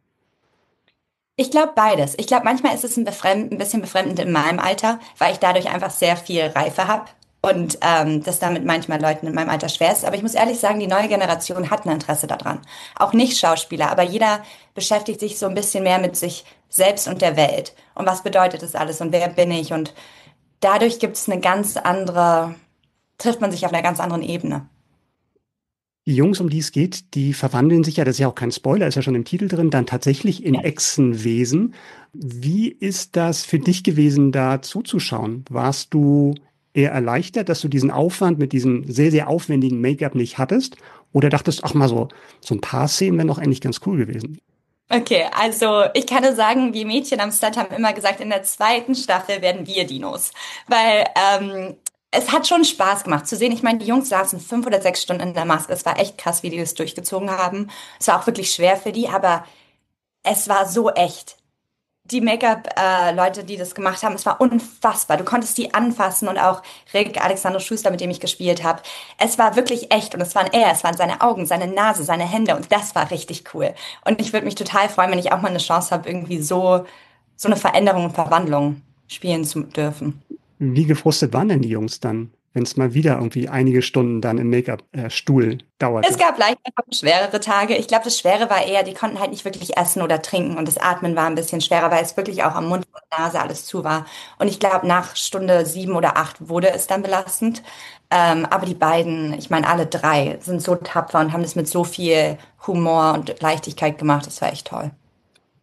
Ich glaube beides. Ich glaube, manchmal ist es ein, befremd, ein bisschen befremdend in meinem Alter, weil ich dadurch einfach sehr viel Reife habe und ähm, das damit manchmal Leuten in meinem Alter schwer ist. Aber ich muss ehrlich sagen, die neue Generation hat ein Interesse daran. Auch nicht Schauspieler, aber jeder beschäftigt sich so ein bisschen mehr mit sich selbst und der Welt. Und was bedeutet das alles und wer bin ich? Und dadurch gibt es eine ganz andere, trifft man sich auf einer ganz anderen Ebene. Die Jungs, um die es geht, die verwandeln sich ja, das ist ja auch kein Spoiler, ist ja schon im Titel drin, dann tatsächlich in Echsenwesen. Wie ist das für dich gewesen, da zuzuschauen? Warst du eher erleichtert, dass du diesen Aufwand mit diesem sehr, sehr aufwendigen Make-up nicht hattest? Oder dachtest, ach mal so, so ein paar Szenen wären doch eigentlich ganz cool gewesen? Okay, also ich kann nur sagen, wir Mädchen am Set haben immer gesagt, in der zweiten Staffel werden wir Dinos. Weil ähm, es hat schon Spaß gemacht zu sehen. Ich meine, die Jungs saßen fünf oder sechs Stunden in der Maske. Es war echt krass, wie die das durchgezogen haben. Es war auch wirklich schwer für die, aber es war so echt. Die Make-up-Leute, die das gemacht haben, es war unfassbar. Du konntest die anfassen und auch Rick, Alexander Schuster, mit dem ich gespielt habe. Es war wirklich echt und es waren er, es waren seine Augen, seine Nase, seine Hände und das war richtig cool. Und ich würde mich total freuen, wenn ich auch mal eine Chance habe, irgendwie so, so eine Veränderung und Verwandlung spielen zu dürfen. Wie gefrustet waren denn die Jungs dann, wenn es mal wieder irgendwie einige Stunden dann im Make-up-Stuhl dauerte? Es gab leichter und schwerere Tage. Ich glaube, das Schwere war eher, die konnten halt nicht wirklich essen oder trinken und das Atmen war ein bisschen schwerer, weil es wirklich auch am Mund und Nase alles zu war. Und ich glaube, nach Stunde sieben oder acht wurde es dann belastend. Ähm, aber die beiden, ich meine, alle drei sind so tapfer und haben das mit so viel Humor und Leichtigkeit gemacht. Das war echt toll.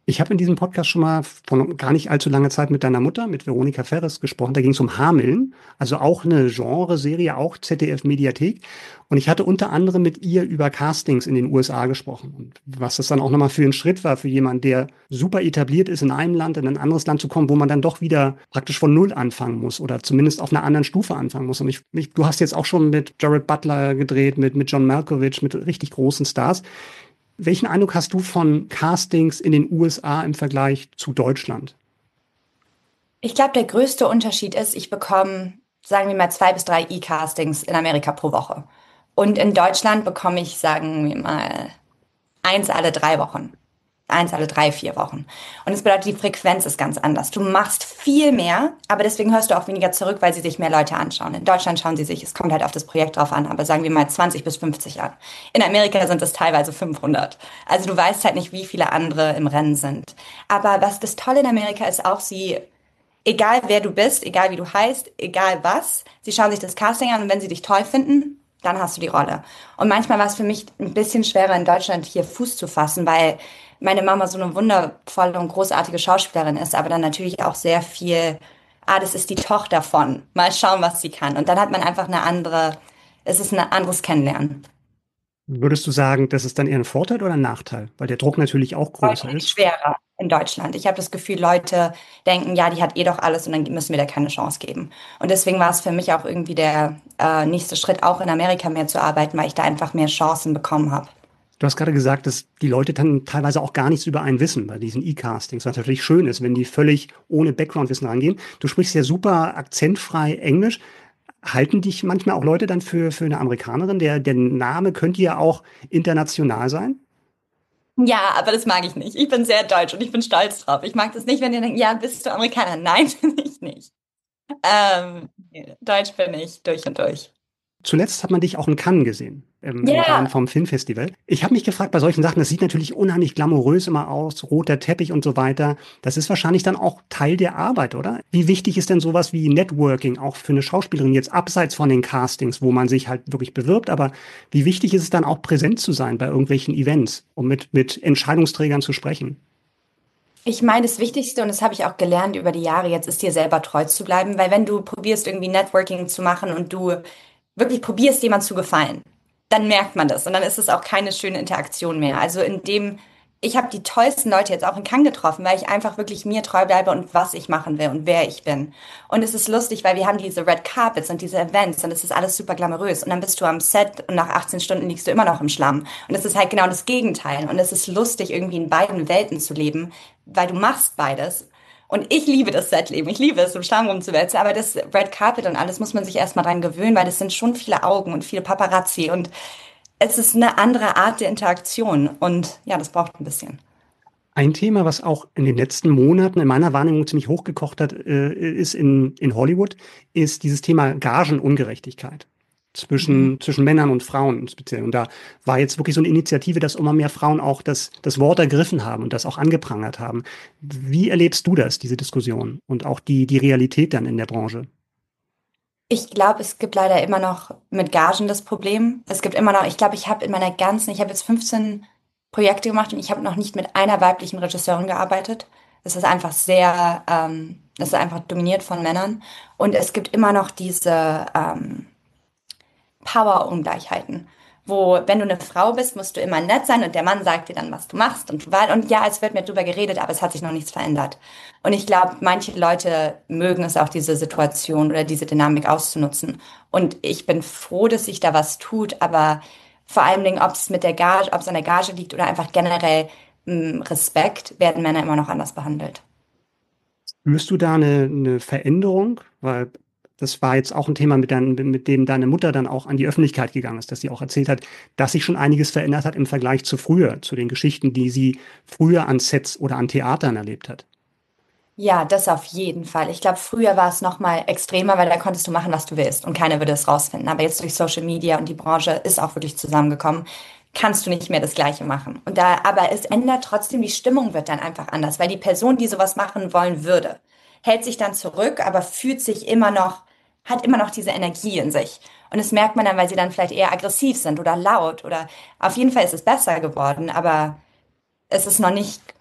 Ich habe in diesem Podcast schon mal vor gar nicht allzu langer Zeit mit deiner Mutter, mit Veronika Ferres, gesprochen. Da ging es um Hameln, also auch eine Genreserie, auch Z D F-Mediathek. Und ich hatte unter anderem mit ihr über Castings in den U S A gesprochen. Und was das dann auch nochmal für ein Schritt war für jemanden, der super etabliert ist, in einem Land, in ein anderes Land zu kommen, wo man dann doch wieder praktisch von Null anfangen muss oder zumindest auf einer anderen Stufe anfangen muss. Und ich, ich, du hast jetzt auch schon mit Jared Butler gedreht, mit, mit John Malkovich, mit richtig großen Stars. Welchen Eindruck hast du von Castings in den U S A im Vergleich zu Deutschland? Ich glaube, der größte Unterschied ist, ich bekomme, sagen wir mal, zwei bis drei E-Castings in Amerika pro Woche. Und in Deutschland bekomme ich, sagen wir mal, eins alle drei Wochen. Eins alle drei, vier Wochen. Und das bedeutet, die Frequenz ist ganz anders. Du machst viel mehr, aber deswegen hörst du auch weniger zurück, weil sie sich mehr Leute anschauen. In Deutschland schauen sie sich, es kommt halt auf das Projekt drauf an, aber sagen wir mal zwanzig bis fünfzig an. In Amerika sind es teilweise fünfhundert. Also du weißt halt nicht, wie viele andere im Rennen sind. Aber was das Tolle in Amerika ist auch, sie, egal wer du bist, egal wie du heißt, egal was, sie schauen sich das Casting an und wenn sie dich toll finden, dann hast du die Rolle. Und manchmal war es für mich ein bisschen schwerer in Deutschland hier Fuß zu fassen, weil meine Mama so eine wundervolle und großartige Schauspielerin ist, aber dann natürlich auch sehr viel, ah, das ist die Tochter von, mal schauen, was sie kann. Und dann hat man einfach eine andere, es ist ein anderes Kennenlernen. Würdest du sagen, das ist dann eher ein Vorteil oder ein Nachteil? Weil der Druck natürlich auch größer Deutlich ist. schwerer in Deutschland. Ich habe das Gefühl, Leute denken, ja, die hat eh doch alles und dann müssen wir der keine Chance geben. Und deswegen war es für mich auch irgendwie der äh, nächste Schritt, auch in Amerika mehr zu arbeiten, weil ich da einfach mehr Chancen bekommen habe. Du hast gerade gesagt, dass die Leute dann teilweise auch gar nichts über einen wissen bei diesen E-Castings, was natürlich schön ist, wenn die völlig ohne Background-Wissen rangehen. Du sprichst ja super akzentfrei Englisch. Halten dich manchmal auch Leute dann für, für eine Amerikanerin? Der, der Name könnte ja auch international sein. Ja, aber das mag ich nicht. Ich bin sehr deutsch und ich bin stolz drauf. Ich mag das nicht, wenn die denken, ja, bist du Amerikaner? Nein, bin ich nicht. Ähm, Deutsch bin ich durch und durch. Zuletzt hat man dich auch in Cannes gesehen, im, im Ja, Rahmen vom Filmfestival. Ich habe mich gefragt, bei solchen Sachen, das sieht natürlich unheimlich glamourös immer aus, roter Teppich und so weiter. Das ist wahrscheinlich dann auch Teil der Arbeit, oder? Wie wichtig ist denn sowas wie Networking auch für eine Schauspielerin jetzt abseits von den Castings, wo man sich halt wirklich bewirbt? Aber wie wichtig ist es dann auch präsent zu sein bei irgendwelchen Events, um mit, mit Entscheidungsträgern zu sprechen? ich meine, das Wichtigste, und das habe ich auch gelernt über die Jahre jetzt, ist dir selber treu zu bleiben, weil wenn du probierst, irgendwie Networking zu machen und du wirklich probierst, jemand zu gefallen, dann merkt man das und dann ist es auch keine schöne Interaktion mehr. Also in dem, ich habe die tollsten Leute jetzt auch in Cannes getroffen, weil ich einfach wirklich mir treu bleibe und was ich machen will und wer ich bin. Und es ist lustig, weil wir haben diese Red Carpets und diese Events und es ist alles super glamourös und dann bist du am Set und nach achtzehn Stunden liegst du immer noch im Schlamm. Und es ist halt genau das Gegenteil und es ist lustig, irgendwie in beiden Welten zu leben, weil du machst beides. Und ich liebe das Setleben, ich liebe es, im Schlamm rumzuwälzen, aber das Red Carpet und alles muss man sich erstmal dran gewöhnen, weil das sind schon viele Augen und viele Paparazzi und es ist eine andere Art der Interaktion und ja, das braucht ein bisschen. Ein Thema, was auch in den letzten Monaten in meiner Wahrnehmung ziemlich hochgekocht hat, äh, ist in, in Hollywood, ist dieses Thema Gagenungerechtigkeit Mhm. zwischen, zwischen Männern und Frauen speziell. Und da war jetzt wirklich so eine Initiative, dass immer mehr Frauen auch das, das Wort ergriffen haben und das auch angeprangert haben. Wie erlebst du das, diese Diskussion und auch die, die Realität dann in der Branche? Ich glaube, es gibt leider immer noch mit Gagen das Problem. Es gibt immer noch, ich glaube, ich habe in meiner ganzen, ich habe jetzt fünfzehn Projekte gemacht und ich habe noch nicht mit einer weiblichen Regisseurin gearbeitet. Es ist einfach sehr, ähm, es ist einfach dominiert von Männern. Und es gibt immer noch diese ähm, Power-Ungleichheiten, wo, wenn du eine Frau bist, musst du immer nett sein und der Mann sagt dir dann, was du machst und, und ja, es wird mehr drüber geredet, aber es hat sich noch nichts verändert. Und ich glaube, manche Leute mögen es auch, diese Situation oder diese Dynamik auszunutzen. Und ich bin froh, dass sich da was tut, aber vor allen Dingen, ob es mit der Gage, ob es an der Gage liegt oder einfach generell mh, Respekt, werden Männer immer noch anders behandelt. Spürst du da eine, eine Veränderung? Weil das war jetzt auch ein Thema, mit, dein, mit dem deine Mutter dann auch an die Öffentlichkeit gegangen ist, dass sie auch erzählt hat, dass sich schon einiges verändert hat im Vergleich zu früher, zu den Geschichten, die sie früher an Sets oder an Theatern erlebt hat. Ja, das auf jeden Fall. Ich glaube, früher war es noch mal extremer, weil da konntest du machen, was du willst und keiner würde es rausfinden. Aber jetzt durch Social Media und die Branche ist auch wirklich zusammengekommen, kannst du nicht mehr das Gleiche machen. Und da, aber es ändert trotzdem, die Stimmung wird dann einfach anders, weil die Person, die sowas machen wollen würde, hält sich dann zurück, aber fühlt sich immer noch, hat immer noch diese Energie in sich. Und das merkt man dann, weil sie dann vielleicht eher aggressiv sind oder laut oder auf jeden Fall ist es besser geworden, aber es ist noch nicht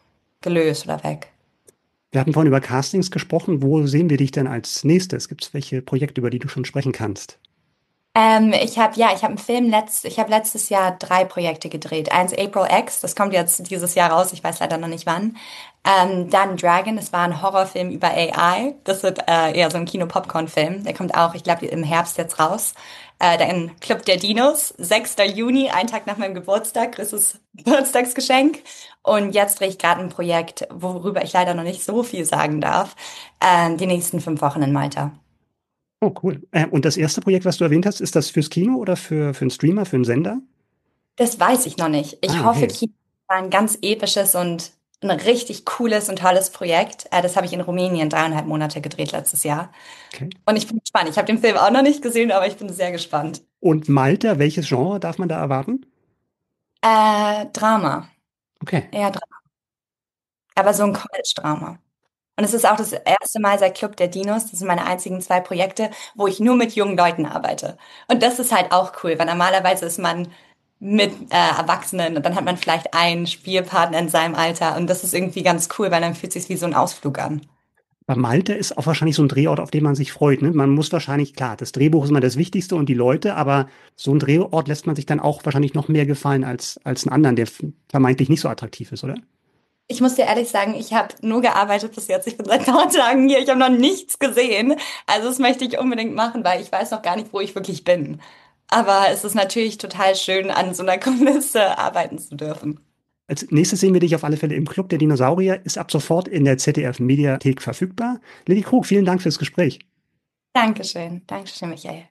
gelöst oder weg. Wir hatten vorhin über Castings gesprochen. Wo sehen wir dich denn als nächstes? Gibt es welche Projekte, über die du schon sprechen kannst? Ähm, ich habe ja, ich habe einen Film letzt, ich habe letztes Jahr drei Projekte gedreht. Eins April X, das kommt jetzt dieses Jahr raus, ich weiß leider noch nicht wann. Ähm, dann Dragon, das war ein Horrorfilm über A I. Das wird äh, eher so ein Kino-Popcorn-Film. Der kommt auch, ich glaube, im Herbst jetzt raus. Äh, dann Club der Dinos, sechster Juni, ein Tag nach meinem Geburtstag, Chris' Geburtstagsgeschenk. Und jetzt drehe ich gerade ein Projekt, worüber ich leider noch nicht so viel sagen darf. Äh, die nächsten fünf Wochen in Malta. Oh, cool. Äh, und das erste Projekt, was du erwähnt hast, ist das fürs Kino oder für, für einen Streamer, für einen Sender? Das weiß ich noch nicht. Ich Ah, hoffe, okay. Kino war ein ganz episches und ein richtig cooles und tolles Projekt. Äh, das habe ich in Rumänien dreieinhalb Monate gedreht letztes Jahr. Okay. Und ich bin gespannt. Ich habe den Film auch noch nicht gesehen, aber ich bin sehr gespannt. Und Malta, welches Genre darf man da erwarten? Äh, Drama. Okay. Ja, Drama. Aber so ein College-Drama. Und es ist auch das erste Mal seit Club der Dinos, das sind meine einzigen zwei Projekte, wo ich nur mit jungen Leuten arbeite. Und das ist halt auch cool, weil normalerweise ist man mit äh, Erwachsenen und dann hat man vielleicht einen Spielpartner in seinem Alter und das ist irgendwie ganz cool, weil dann fühlt es sich wie so ein Ausflug an. Bei Malta ist auch wahrscheinlich so ein Drehort, auf den man sich freut. Ne? Man muss wahrscheinlich, klar, das Drehbuch ist immer das Wichtigste und die Leute, aber so ein Drehort lässt man sich dann auch wahrscheinlich noch mehr gefallen als, als einen anderen, der vermeintlich nicht so attraktiv ist, oder? Ich muss dir ehrlich sagen, ich habe nur gearbeitet bis jetzt. Ich bin seit ein paar Tagen hier. Ich habe noch nichts gesehen. Also das möchte ich unbedingt machen, weil ich weiß noch gar nicht, wo ich wirklich bin. Aber es ist natürlich total schön, an so einer Kulisse arbeiten zu dürfen. Als nächstes sehen wir dich auf alle Fälle im Club der Dinosaurier, ist ab sofort in der Z D F-Mediathek verfügbar. Lilly Krug, vielen Dank fürs Gespräch. Dankeschön. Dankeschön, Michael.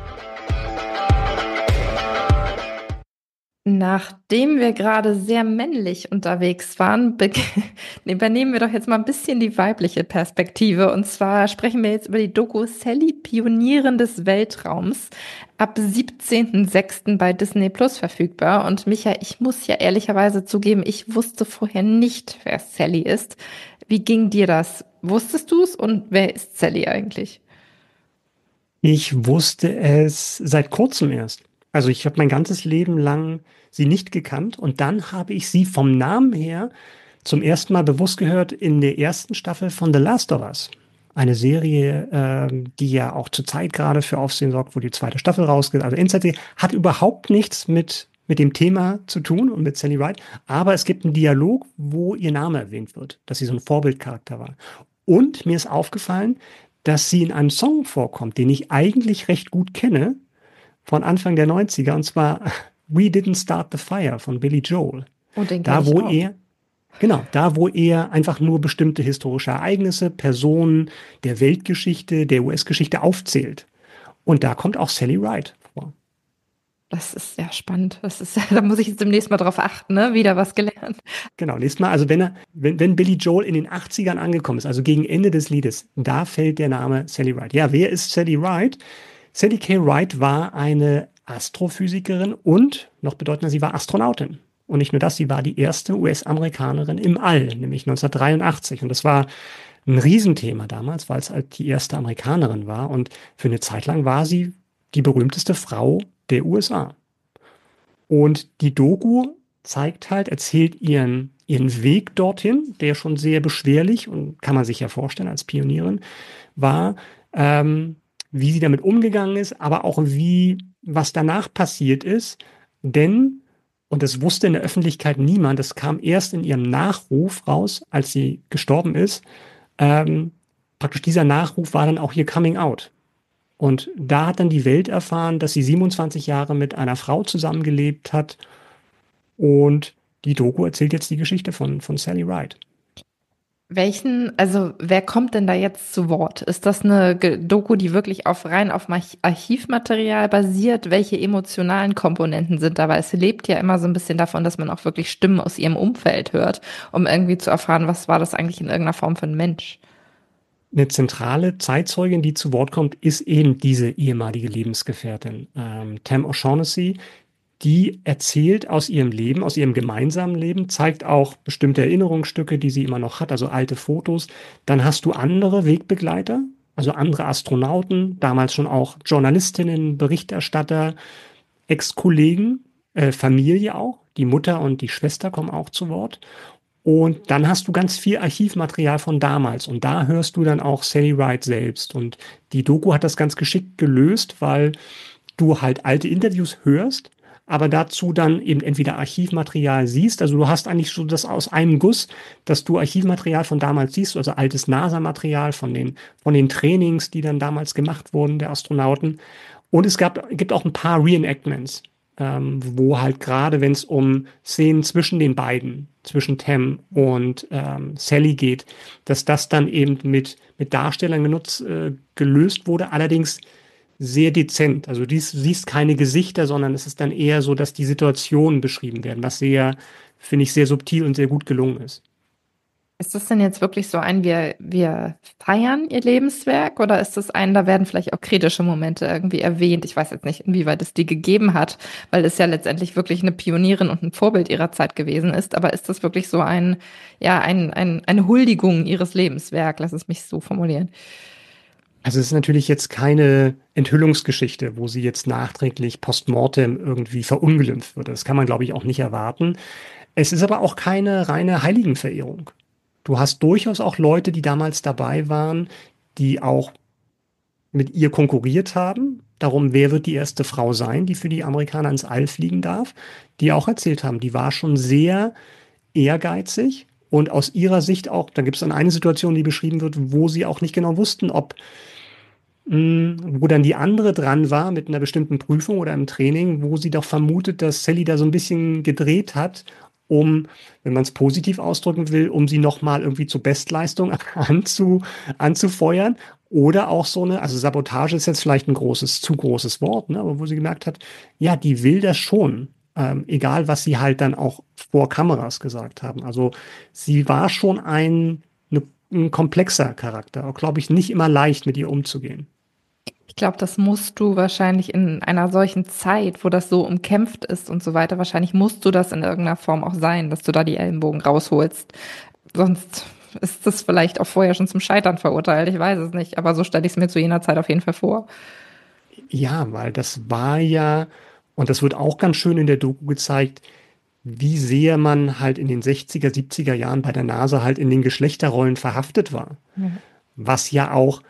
Nachdem wir gerade sehr männlich unterwegs waren, be- übernehmen wir doch jetzt mal ein bisschen die weibliche Perspektive. Und zwar sprechen wir jetzt über die Doku Sally, Pionierin des Weltraums, ab siebzehnten sechsten bei Disney Plus verfügbar. Und Micha, ich muss ja ehrlicherweise zugeben, ich wusste vorher nicht, wer Sally ist. Wie ging dir das? Wusstest du es und wer ist Sally eigentlich? Ich wusste es seit kurzem erst. Also ich habe mein ganzes Leben lang sie nicht gekannt und dann habe ich sie vom Namen her zum ersten Mal bewusst gehört in der ersten Staffel von The Last of Us. Eine Serie, ähm, die ja auch zur Zeit gerade für Aufsehen sorgt, wo die zweite Staffel rausgeht. Also Inside hat überhaupt nichts mit, mit dem Thema zu tun und mit Sally Ride, aber es gibt einen Dialog, wo ihr Name erwähnt wird, dass sie so ein Vorbildcharakter war. Und mir ist aufgefallen, dass sie in einem Song vorkommt, den ich eigentlich recht gut kenne, von Anfang der neunziger, und zwar We Didn't Start the Fire von Billy Joel. Oh, den kenn Da, ich wo auch. er, genau, da, wo er einfach nur bestimmte historische Ereignisse, Personen der Weltgeschichte, der U S-Geschichte aufzählt. Und da kommt auch Sally Ride vor. Das ist sehr spannend. Das ist, da muss ich jetzt demnächst mal drauf achten, ne? Wieder was gelernt. Genau, nächstes Mal, also wenn er, wenn, wenn Billy Joel in den achtzigern angekommen ist, also gegen Ende des Liedes, da fällt der Name Sally Ride. Ja, wer ist Sally Ride? Sally K. Ride war eine Astrophysikerin und, noch bedeutender, sie war Astronautin. Und nicht nur das, sie war die erste U S-Amerikanerin im All, nämlich neunzehnhundertdreiundachtzig. Und das war ein Riesenthema damals, weil es halt die erste Amerikanerin war. Und für eine Zeit lang war sie die berühmteste Frau der U S A. Und die Doku zeigt halt, erzählt ihren, ihren Weg dorthin, der schon sehr beschwerlich und kann man sich ja vorstellen als Pionierin war, ähm, wie sie damit umgegangen ist, aber auch wie, was danach passiert ist. Denn, und das wusste in der Öffentlichkeit niemand, das kam erst in ihrem Nachruf raus, als sie gestorben ist. Ähm, praktisch dieser Nachruf war dann auch ihr Coming Out. Und da hat dann die Welt erfahren, dass sie siebenundzwanzig Jahre mit einer Frau zusammengelebt hat. Und die Doku erzählt jetzt die Geschichte von, von Sally Ride. Welchen, also wer kommt denn da jetzt zu Wort? Ist das eine Ge- Doku, die wirklich auf rein auf Arch- Archivmaterial basiert? Welche emotionalen Komponenten sind dabei? Es lebt ja immer so ein bisschen davon, dass man auch wirklich Stimmen aus ihrem Umfeld hört, um irgendwie zu erfahren, was war das eigentlich in irgendeiner Form für ein Mensch? Eine zentrale Zeitzeugin, die zu Wort kommt, ist eben diese ehemalige Lebensgefährtin, ähm, Tam O'Shaughnessy. Die erzählt aus ihrem Leben, aus ihrem gemeinsamen Leben, zeigt auch bestimmte Erinnerungsstücke, die sie immer noch hat, also alte Fotos. Dann hast du andere Wegbegleiter, also andere Astronauten, damals schon auch Journalistinnen, Berichterstatter, Ex-Kollegen, äh, Familie auch. Die Mutter und die Schwester kommen auch zu Wort. Und dann hast du ganz viel Archivmaterial von damals. Und da hörst du dann auch Sally Ride selbst. Und die Doku hat das ganz geschickt gelöst, weil du halt alte Interviews hörst, aber dazu dann eben entweder Archivmaterial siehst. Also du hast eigentlich so das aus einem Guss, dass du Archivmaterial von damals siehst, also altes NASA-Material von den, von den Trainings, die dann damals gemacht wurden, der Astronauten. Und es gab, gibt auch ein paar Reenactments, ähm, wo halt gerade, wenn es um Szenen zwischen den beiden, zwischen Tem und ähm, Sally geht, dass das dann eben mit, mit Darstellern genutzt, äh, gelöst wurde. Allerdings sehr dezent. Also du siehst keine Gesichter, sondern es ist dann eher so, dass die Situationen beschrieben werden, was sehr, finde ich, sehr subtil und sehr gut gelungen ist. Ist das denn jetzt wirklich so ein, wir, wir feiern ihr Lebenswerk oder ist das ein, da werden vielleicht auch kritische Momente irgendwie erwähnt? Ich weiß jetzt nicht, inwieweit es die gegeben hat, weil es ja letztendlich wirklich eine Pionierin und ein Vorbild ihrer Zeit gewesen ist. Aber ist das wirklich so ein, ja, ein, ein, eine Huldigung ihres Lebenswerk? Lass es mich so formulieren. Also es ist natürlich jetzt keine Enthüllungsgeschichte, wo sie jetzt nachträglich postmortem irgendwie verunglimpft wird. Das kann man, glaube ich, auch nicht erwarten. Es ist aber auch keine reine Heiligenverehrung. Du hast durchaus auch Leute, die damals dabei waren, die auch mit ihr konkurriert haben. Darum, wer wird die erste Frau sein, die für die Amerikaner ins All fliegen darf, die auch erzählt haben, die war schon sehr ehrgeizig und aus ihrer Sicht auch, da gibt es dann eine Situation, die beschrieben wird, wo sie auch nicht genau wussten, ob mh, wo dann die andere dran war mit einer bestimmten Prüfung oder im Training, wo sie doch vermutet, dass Sally da so ein bisschen gedreht hat, um, wenn man es positiv ausdrücken will, um sie nochmal irgendwie zur Bestleistung anzu, anzufeuern. Oder auch so eine, also Sabotage ist jetzt vielleicht ein großes, zu großes Wort, ne, aber wo sie gemerkt hat, ja, die will das schon. Ähm, egal, was sie halt dann auch vor Kameras gesagt haben. Also sie war schon ein, ne, ein komplexer Charakter. Auch, glaube ich, nicht immer leicht, mit ihr umzugehen. Ich glaube, das musst du wahrscheinlich in einer solchen Zeit, wo das so umkämpft ist und so weiter, wahrscheinlich musst du das in irgendeiner Form auch sein, dass du da die Ellenbogen rausholst. Sonst ist das vielleicht auch vorher schon zum Scheitern verurteilt, ich weiß es nicht. Aber so stelle ich es mir zu jener Zeit auf jeden Fall vor. Ja, weil das war ja, und das wird auch ganz schön in der Doku gezeigt, wie sehr man halt in den sechziger, siebziger Jahren bei der NASA halt in den Geschlechterrollen verhaftet war. Mhm. Was ja auch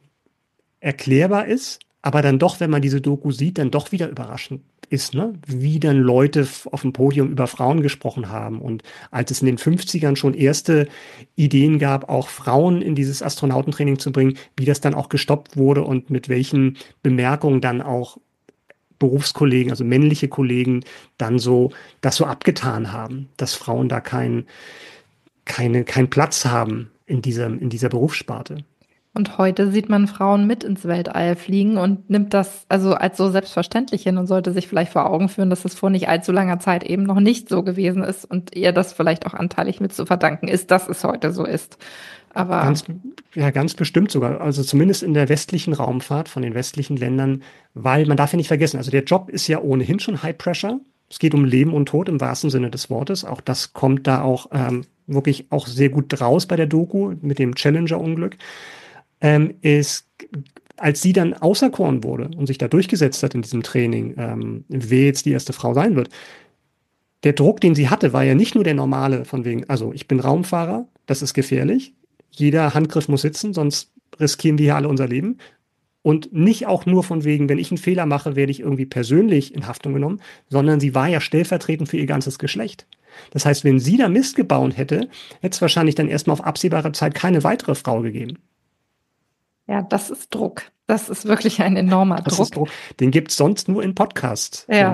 erklärbar ist, aber dann doch, wenn man diese Doku sieht, dann doch wieder überraschend ist, ne? Wie dann Leute auf dem Podium über Frauen gesprochen haben. Und als es in den fünfzigern schon erste Ideen gab, auch Frauen in dieses Astronautentraining zu bringen, wie das dann auch gestoppt wurde und mit welchen Bemerkungen dann auch Berufskollegen, also männliche Kollegen, dann so das so abgetan haben, dass Frauen da keinen keine, keinen Platz haben in diesem, in dieser Berufssparte. Und heute sieht man Frauen mit ins Weltall fliegen und nimmt das also als so selbstverständlich hin und sollte sich vielleicht vor Augen führen, dass es vor nicht allzu langer Zeit eben noch nicht so gewesen ist und ihr das vielleicht auch anteilig mit zu verdanken ist, dass es heute so ist. Aber Ganz, ja, ganz bestimmt sogar. Also zumindest in der westlichen Raumfahrt von den westlichen Ländern, weil man darf ja nicht vergessen, also der Job ist ja ohnehin schon High Pressure. Es geht um Leben und Tod im wahrsten Sinne des Wortes. Auch das kommt da auch ähm, wirklich auch sehr gut raus bei der Doku mit dem Challenger-Unglück. Ähm, ist, als sie dann auserkoren wurde und sich da durchgesetzt hat in diesem Training, ähm, wer jetzt die erste Frau sein wird, der Druck, den sie hatte, war ja nicht nur der normale, von wegen, also ich bin Raumfahrer, das ist gefährlich, jeder Handgriff muss sitzen, sonst riskieren wir hier alle unser Leben. Und nicht auch nur von wegen, wenn ich einen Fehler mache, werde ich irgendwie persönlich in Haftung genommen, sondern sie war ja stellvertretend für ihr ganzes Geschlecht. Das heißt, wenn sie da Mist gebaut hätte, hätte es wahrscheinlich dann erstmal auf absehbare Zeit keine weitere Frau gegeben. ja, das ist Druck. Das ist wirklich ein enormer Das Druck. ist Druck. Den gibt es sonst nur in Podcasts. Ja.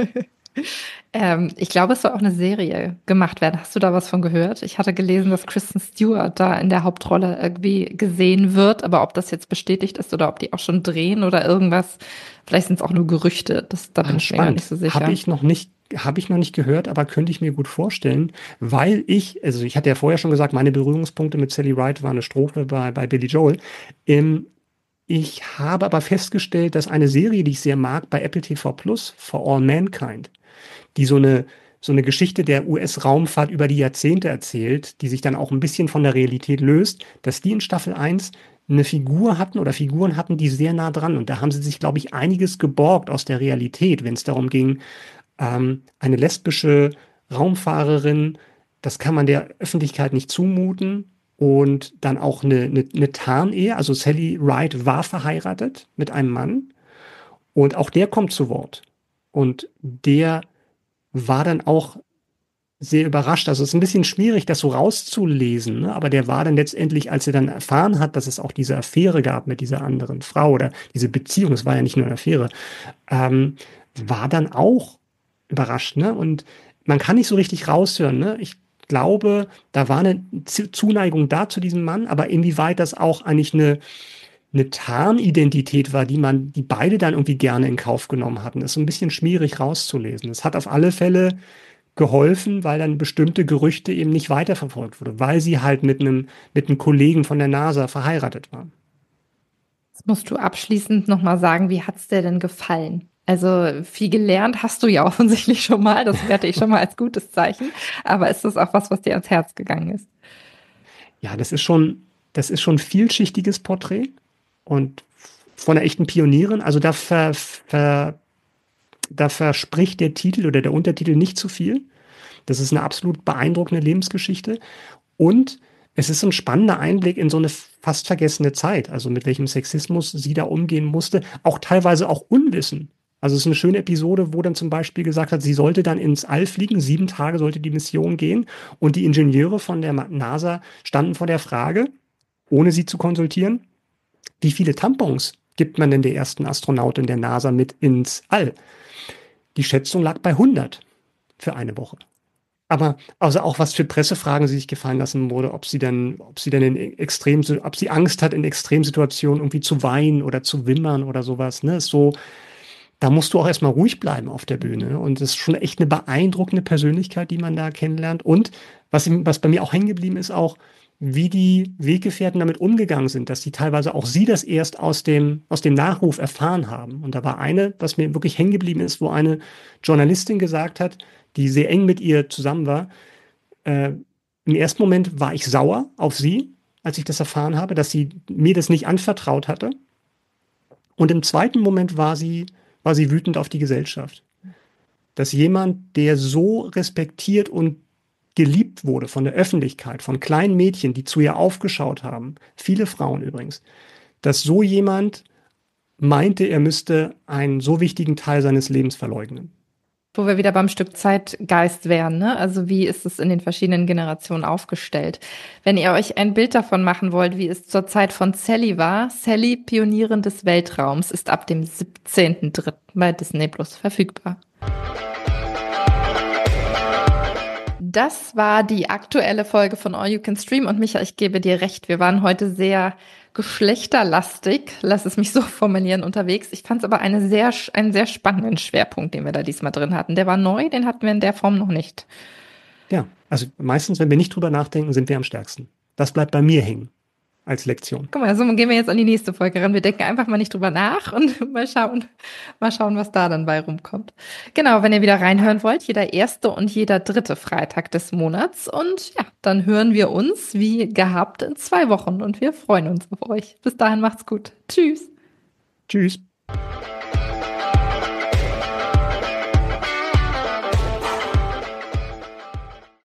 ähm, ich glaube, es soll auch eine Serie gemacht werden. Hast du da was von gehört? Ich hatte gelesen, dass Kristen Stewart da in der Hauptrolle irgendwie gesehen wird, aber ob das jetzt bestätigt ist oder ob die auch schon drehen oder irgendwas, vielleicht sind es auch nur Gerüchte. Das, da bin Ah, ich mir gar nicht so sicher. Habe ich noch nicht, habe ich noch nicht gehört, aber könnte ich mir gut vorstellen, weil ich, also ich hatte ja vorher schon gesagt, meine Berührungspunkte mit Sally Ride war eine Strophe bei, bei Billy Joel. Ähm, ich habe aber festgestellt, dass eine Serie, die ich sehr mag, bei Apple T V Plus, For All Mankind, die so eine, so eine Geschichte der U S-Raumfahrt über die Jahrzehnte erzählt, die sich dann auch ein bisschen von der Realität löst, dass die in Staffel eins eine Figur hatten oder Figuren hatten, die sehr nah dran. Und da haben sie sich, glaube ich, einiges geborgt aus der Realität, wenn es darum ging, ähm, eine lesbische Raumfahrerin das kann man der Öffentlichkeit nicht zumuten. Und dann auch eine, eine, eine Tarnehe. Also Sally Wright war verheiratet mit einem Mann. Und auch der kommt zu Wort. Und der war dann auch sehr überrascht. Also es ist ein bisschen schwierig, das so rauszulesen, ne? Aber der war dann letztendlich, als er dann erfahren hat, dass es auch diese Affäre gab mit dieser anderen Frau oder diese Beziehung, es war ja nicht nur eine Affäre, ähm, war dann auch überrascht, ne? Und man kann nicht so richtig raushören, ne? Ich glaube, da war eine Zuneigung da zu diesem Mann, aber inwieweit das auch eigentlich eine eine Tarnidentität war, die man, die beide dann irgendwie gerne in Kauf genommen hatten, ist so ein bisschen schwierig rauszulesen. Es hat auf alle Fälle geholfen, weil dann bestimmte Gerüchte eben nicht weiterverfolgt wurde, weil sie halt mit einem, mit einem Kollegen von der NASA verheiratet waren. Jetzt musst du abschließend nochmal sagen, wie hat's dir denn gefallen? Also viel gelernt hast du ja offensichtlich schon mal, das werte ich schon mal als gutes Zeichen, aber ist das auch was, was dir ans Herz gegangen ist? Ja, das ist schon, das ist schon ein vielschichtiges Porträt und von einer echten Pionierin. Also da, ver, ver, da verspricht der Titel oder der Untertitel nicht zu viel. Das ist eine absolut beeindruckende Lebensgeschichte. Und es ist ein spannender Einblick in so eine fast vergessene Zeit, also mit welchem Sexismus sie da umgehen musste, auch teilweise auch Unwissen. Also es ist eine schöne Episode, wo dann zum Beispiel gesagt hat, sie sollte dann ins All fliegen, sieben Tage sollte die Mission gehen und die Ingenieure von der NASA standen vor der Frage, ohne sie zu konsultieren, wie viele Tampons gibt man denn der ersten Astronautin der NASA mit ins All? Die Schätzung lag bei hundert für eine Woche. Aber also auch was für Pressefragen sie sich gefallen lassen wurde, ob sie dann, ob sie dann in extrem, ob sie Angst hat, in Extremsituationen irgendwie zu weinen oder zu wimmern oder sowas, ne, ist so, da musst du auch erstmal ruhig bleiben auf der Bühne. Und es ist schon echt eine beeindruckende Persönlichkeit, die man da kennenlernt. Und was, was bei mir auch hängen geblieben ist, auch, wie die Weggefährten damit umgegangen sind, dass die teilweise auch sie das erst aus dem, aus dem Nachruf erfahren haben. Und da war eine, was mir wirklich hängen geblieben ist, wo eine Journalistin gesagt hat, die sehr eng mit ihr zusammen war, äh, im ersten Moment war ich sauer auf sie, als ich das erfahren habe, dass sie mir das nicht anvertraut hatte. Und im zweiten Moment war sie, war sie wütend auf die Gesellschaft. Dass jemand, der so respektiert und geliebt wurde von der Öffentlichkeit, von kleinen Mädchen, die zu ihr aufgeschaut haben, viele Frauen übrigens, dass so jemand meinte, er müsste einen so wichtigen Teil seines Lebens verleugnen. Wo wir wieder beim Stück Zeitgeist wären, ne? Also wie ist es in den verschiedenen Generationen aufgestellt? Wenn ihr euch ein Bild davon machen wollt, wie es zur Zeit von Sally war, Sally, Pionierin des Weltraums, ist ab dem siebzehnten dritten bei Disney Plus verfügbar. Das war die aktuelle Folge von All You Can Stream und Micha, ich gebe dir recht, wir waren heute sehr geschlechterlastig, lass es mich so formulieren, unterwegs. Ich fand es aber eine sehr, einen sehr spannenden Schwerpunkt, den wir da diesmal drin hatten. Der war neu, den hatten wir in der Form noch nicht. Ja, also meistens, wenn wir nicht drüber nachdenken, sind wir am stärksten. Das bleibt bei mir hängen als Lektion. Guck mal, so gehen wir jetzt an die nächste Folge ran. Wir denken einfach mal nicht drüber nach und mal schauen, mal schauen, was da dann bei rumkommt. Genau, wenn ihr wieder reinhören wollt, jeder erste und jeder dritte Freitag des Monats. Und ja, dann hören wir uns wie gehabt in zwei Wochen und wir freuen uns auf euch. Bis dahin macht's gut. Tschüss. Tschüss.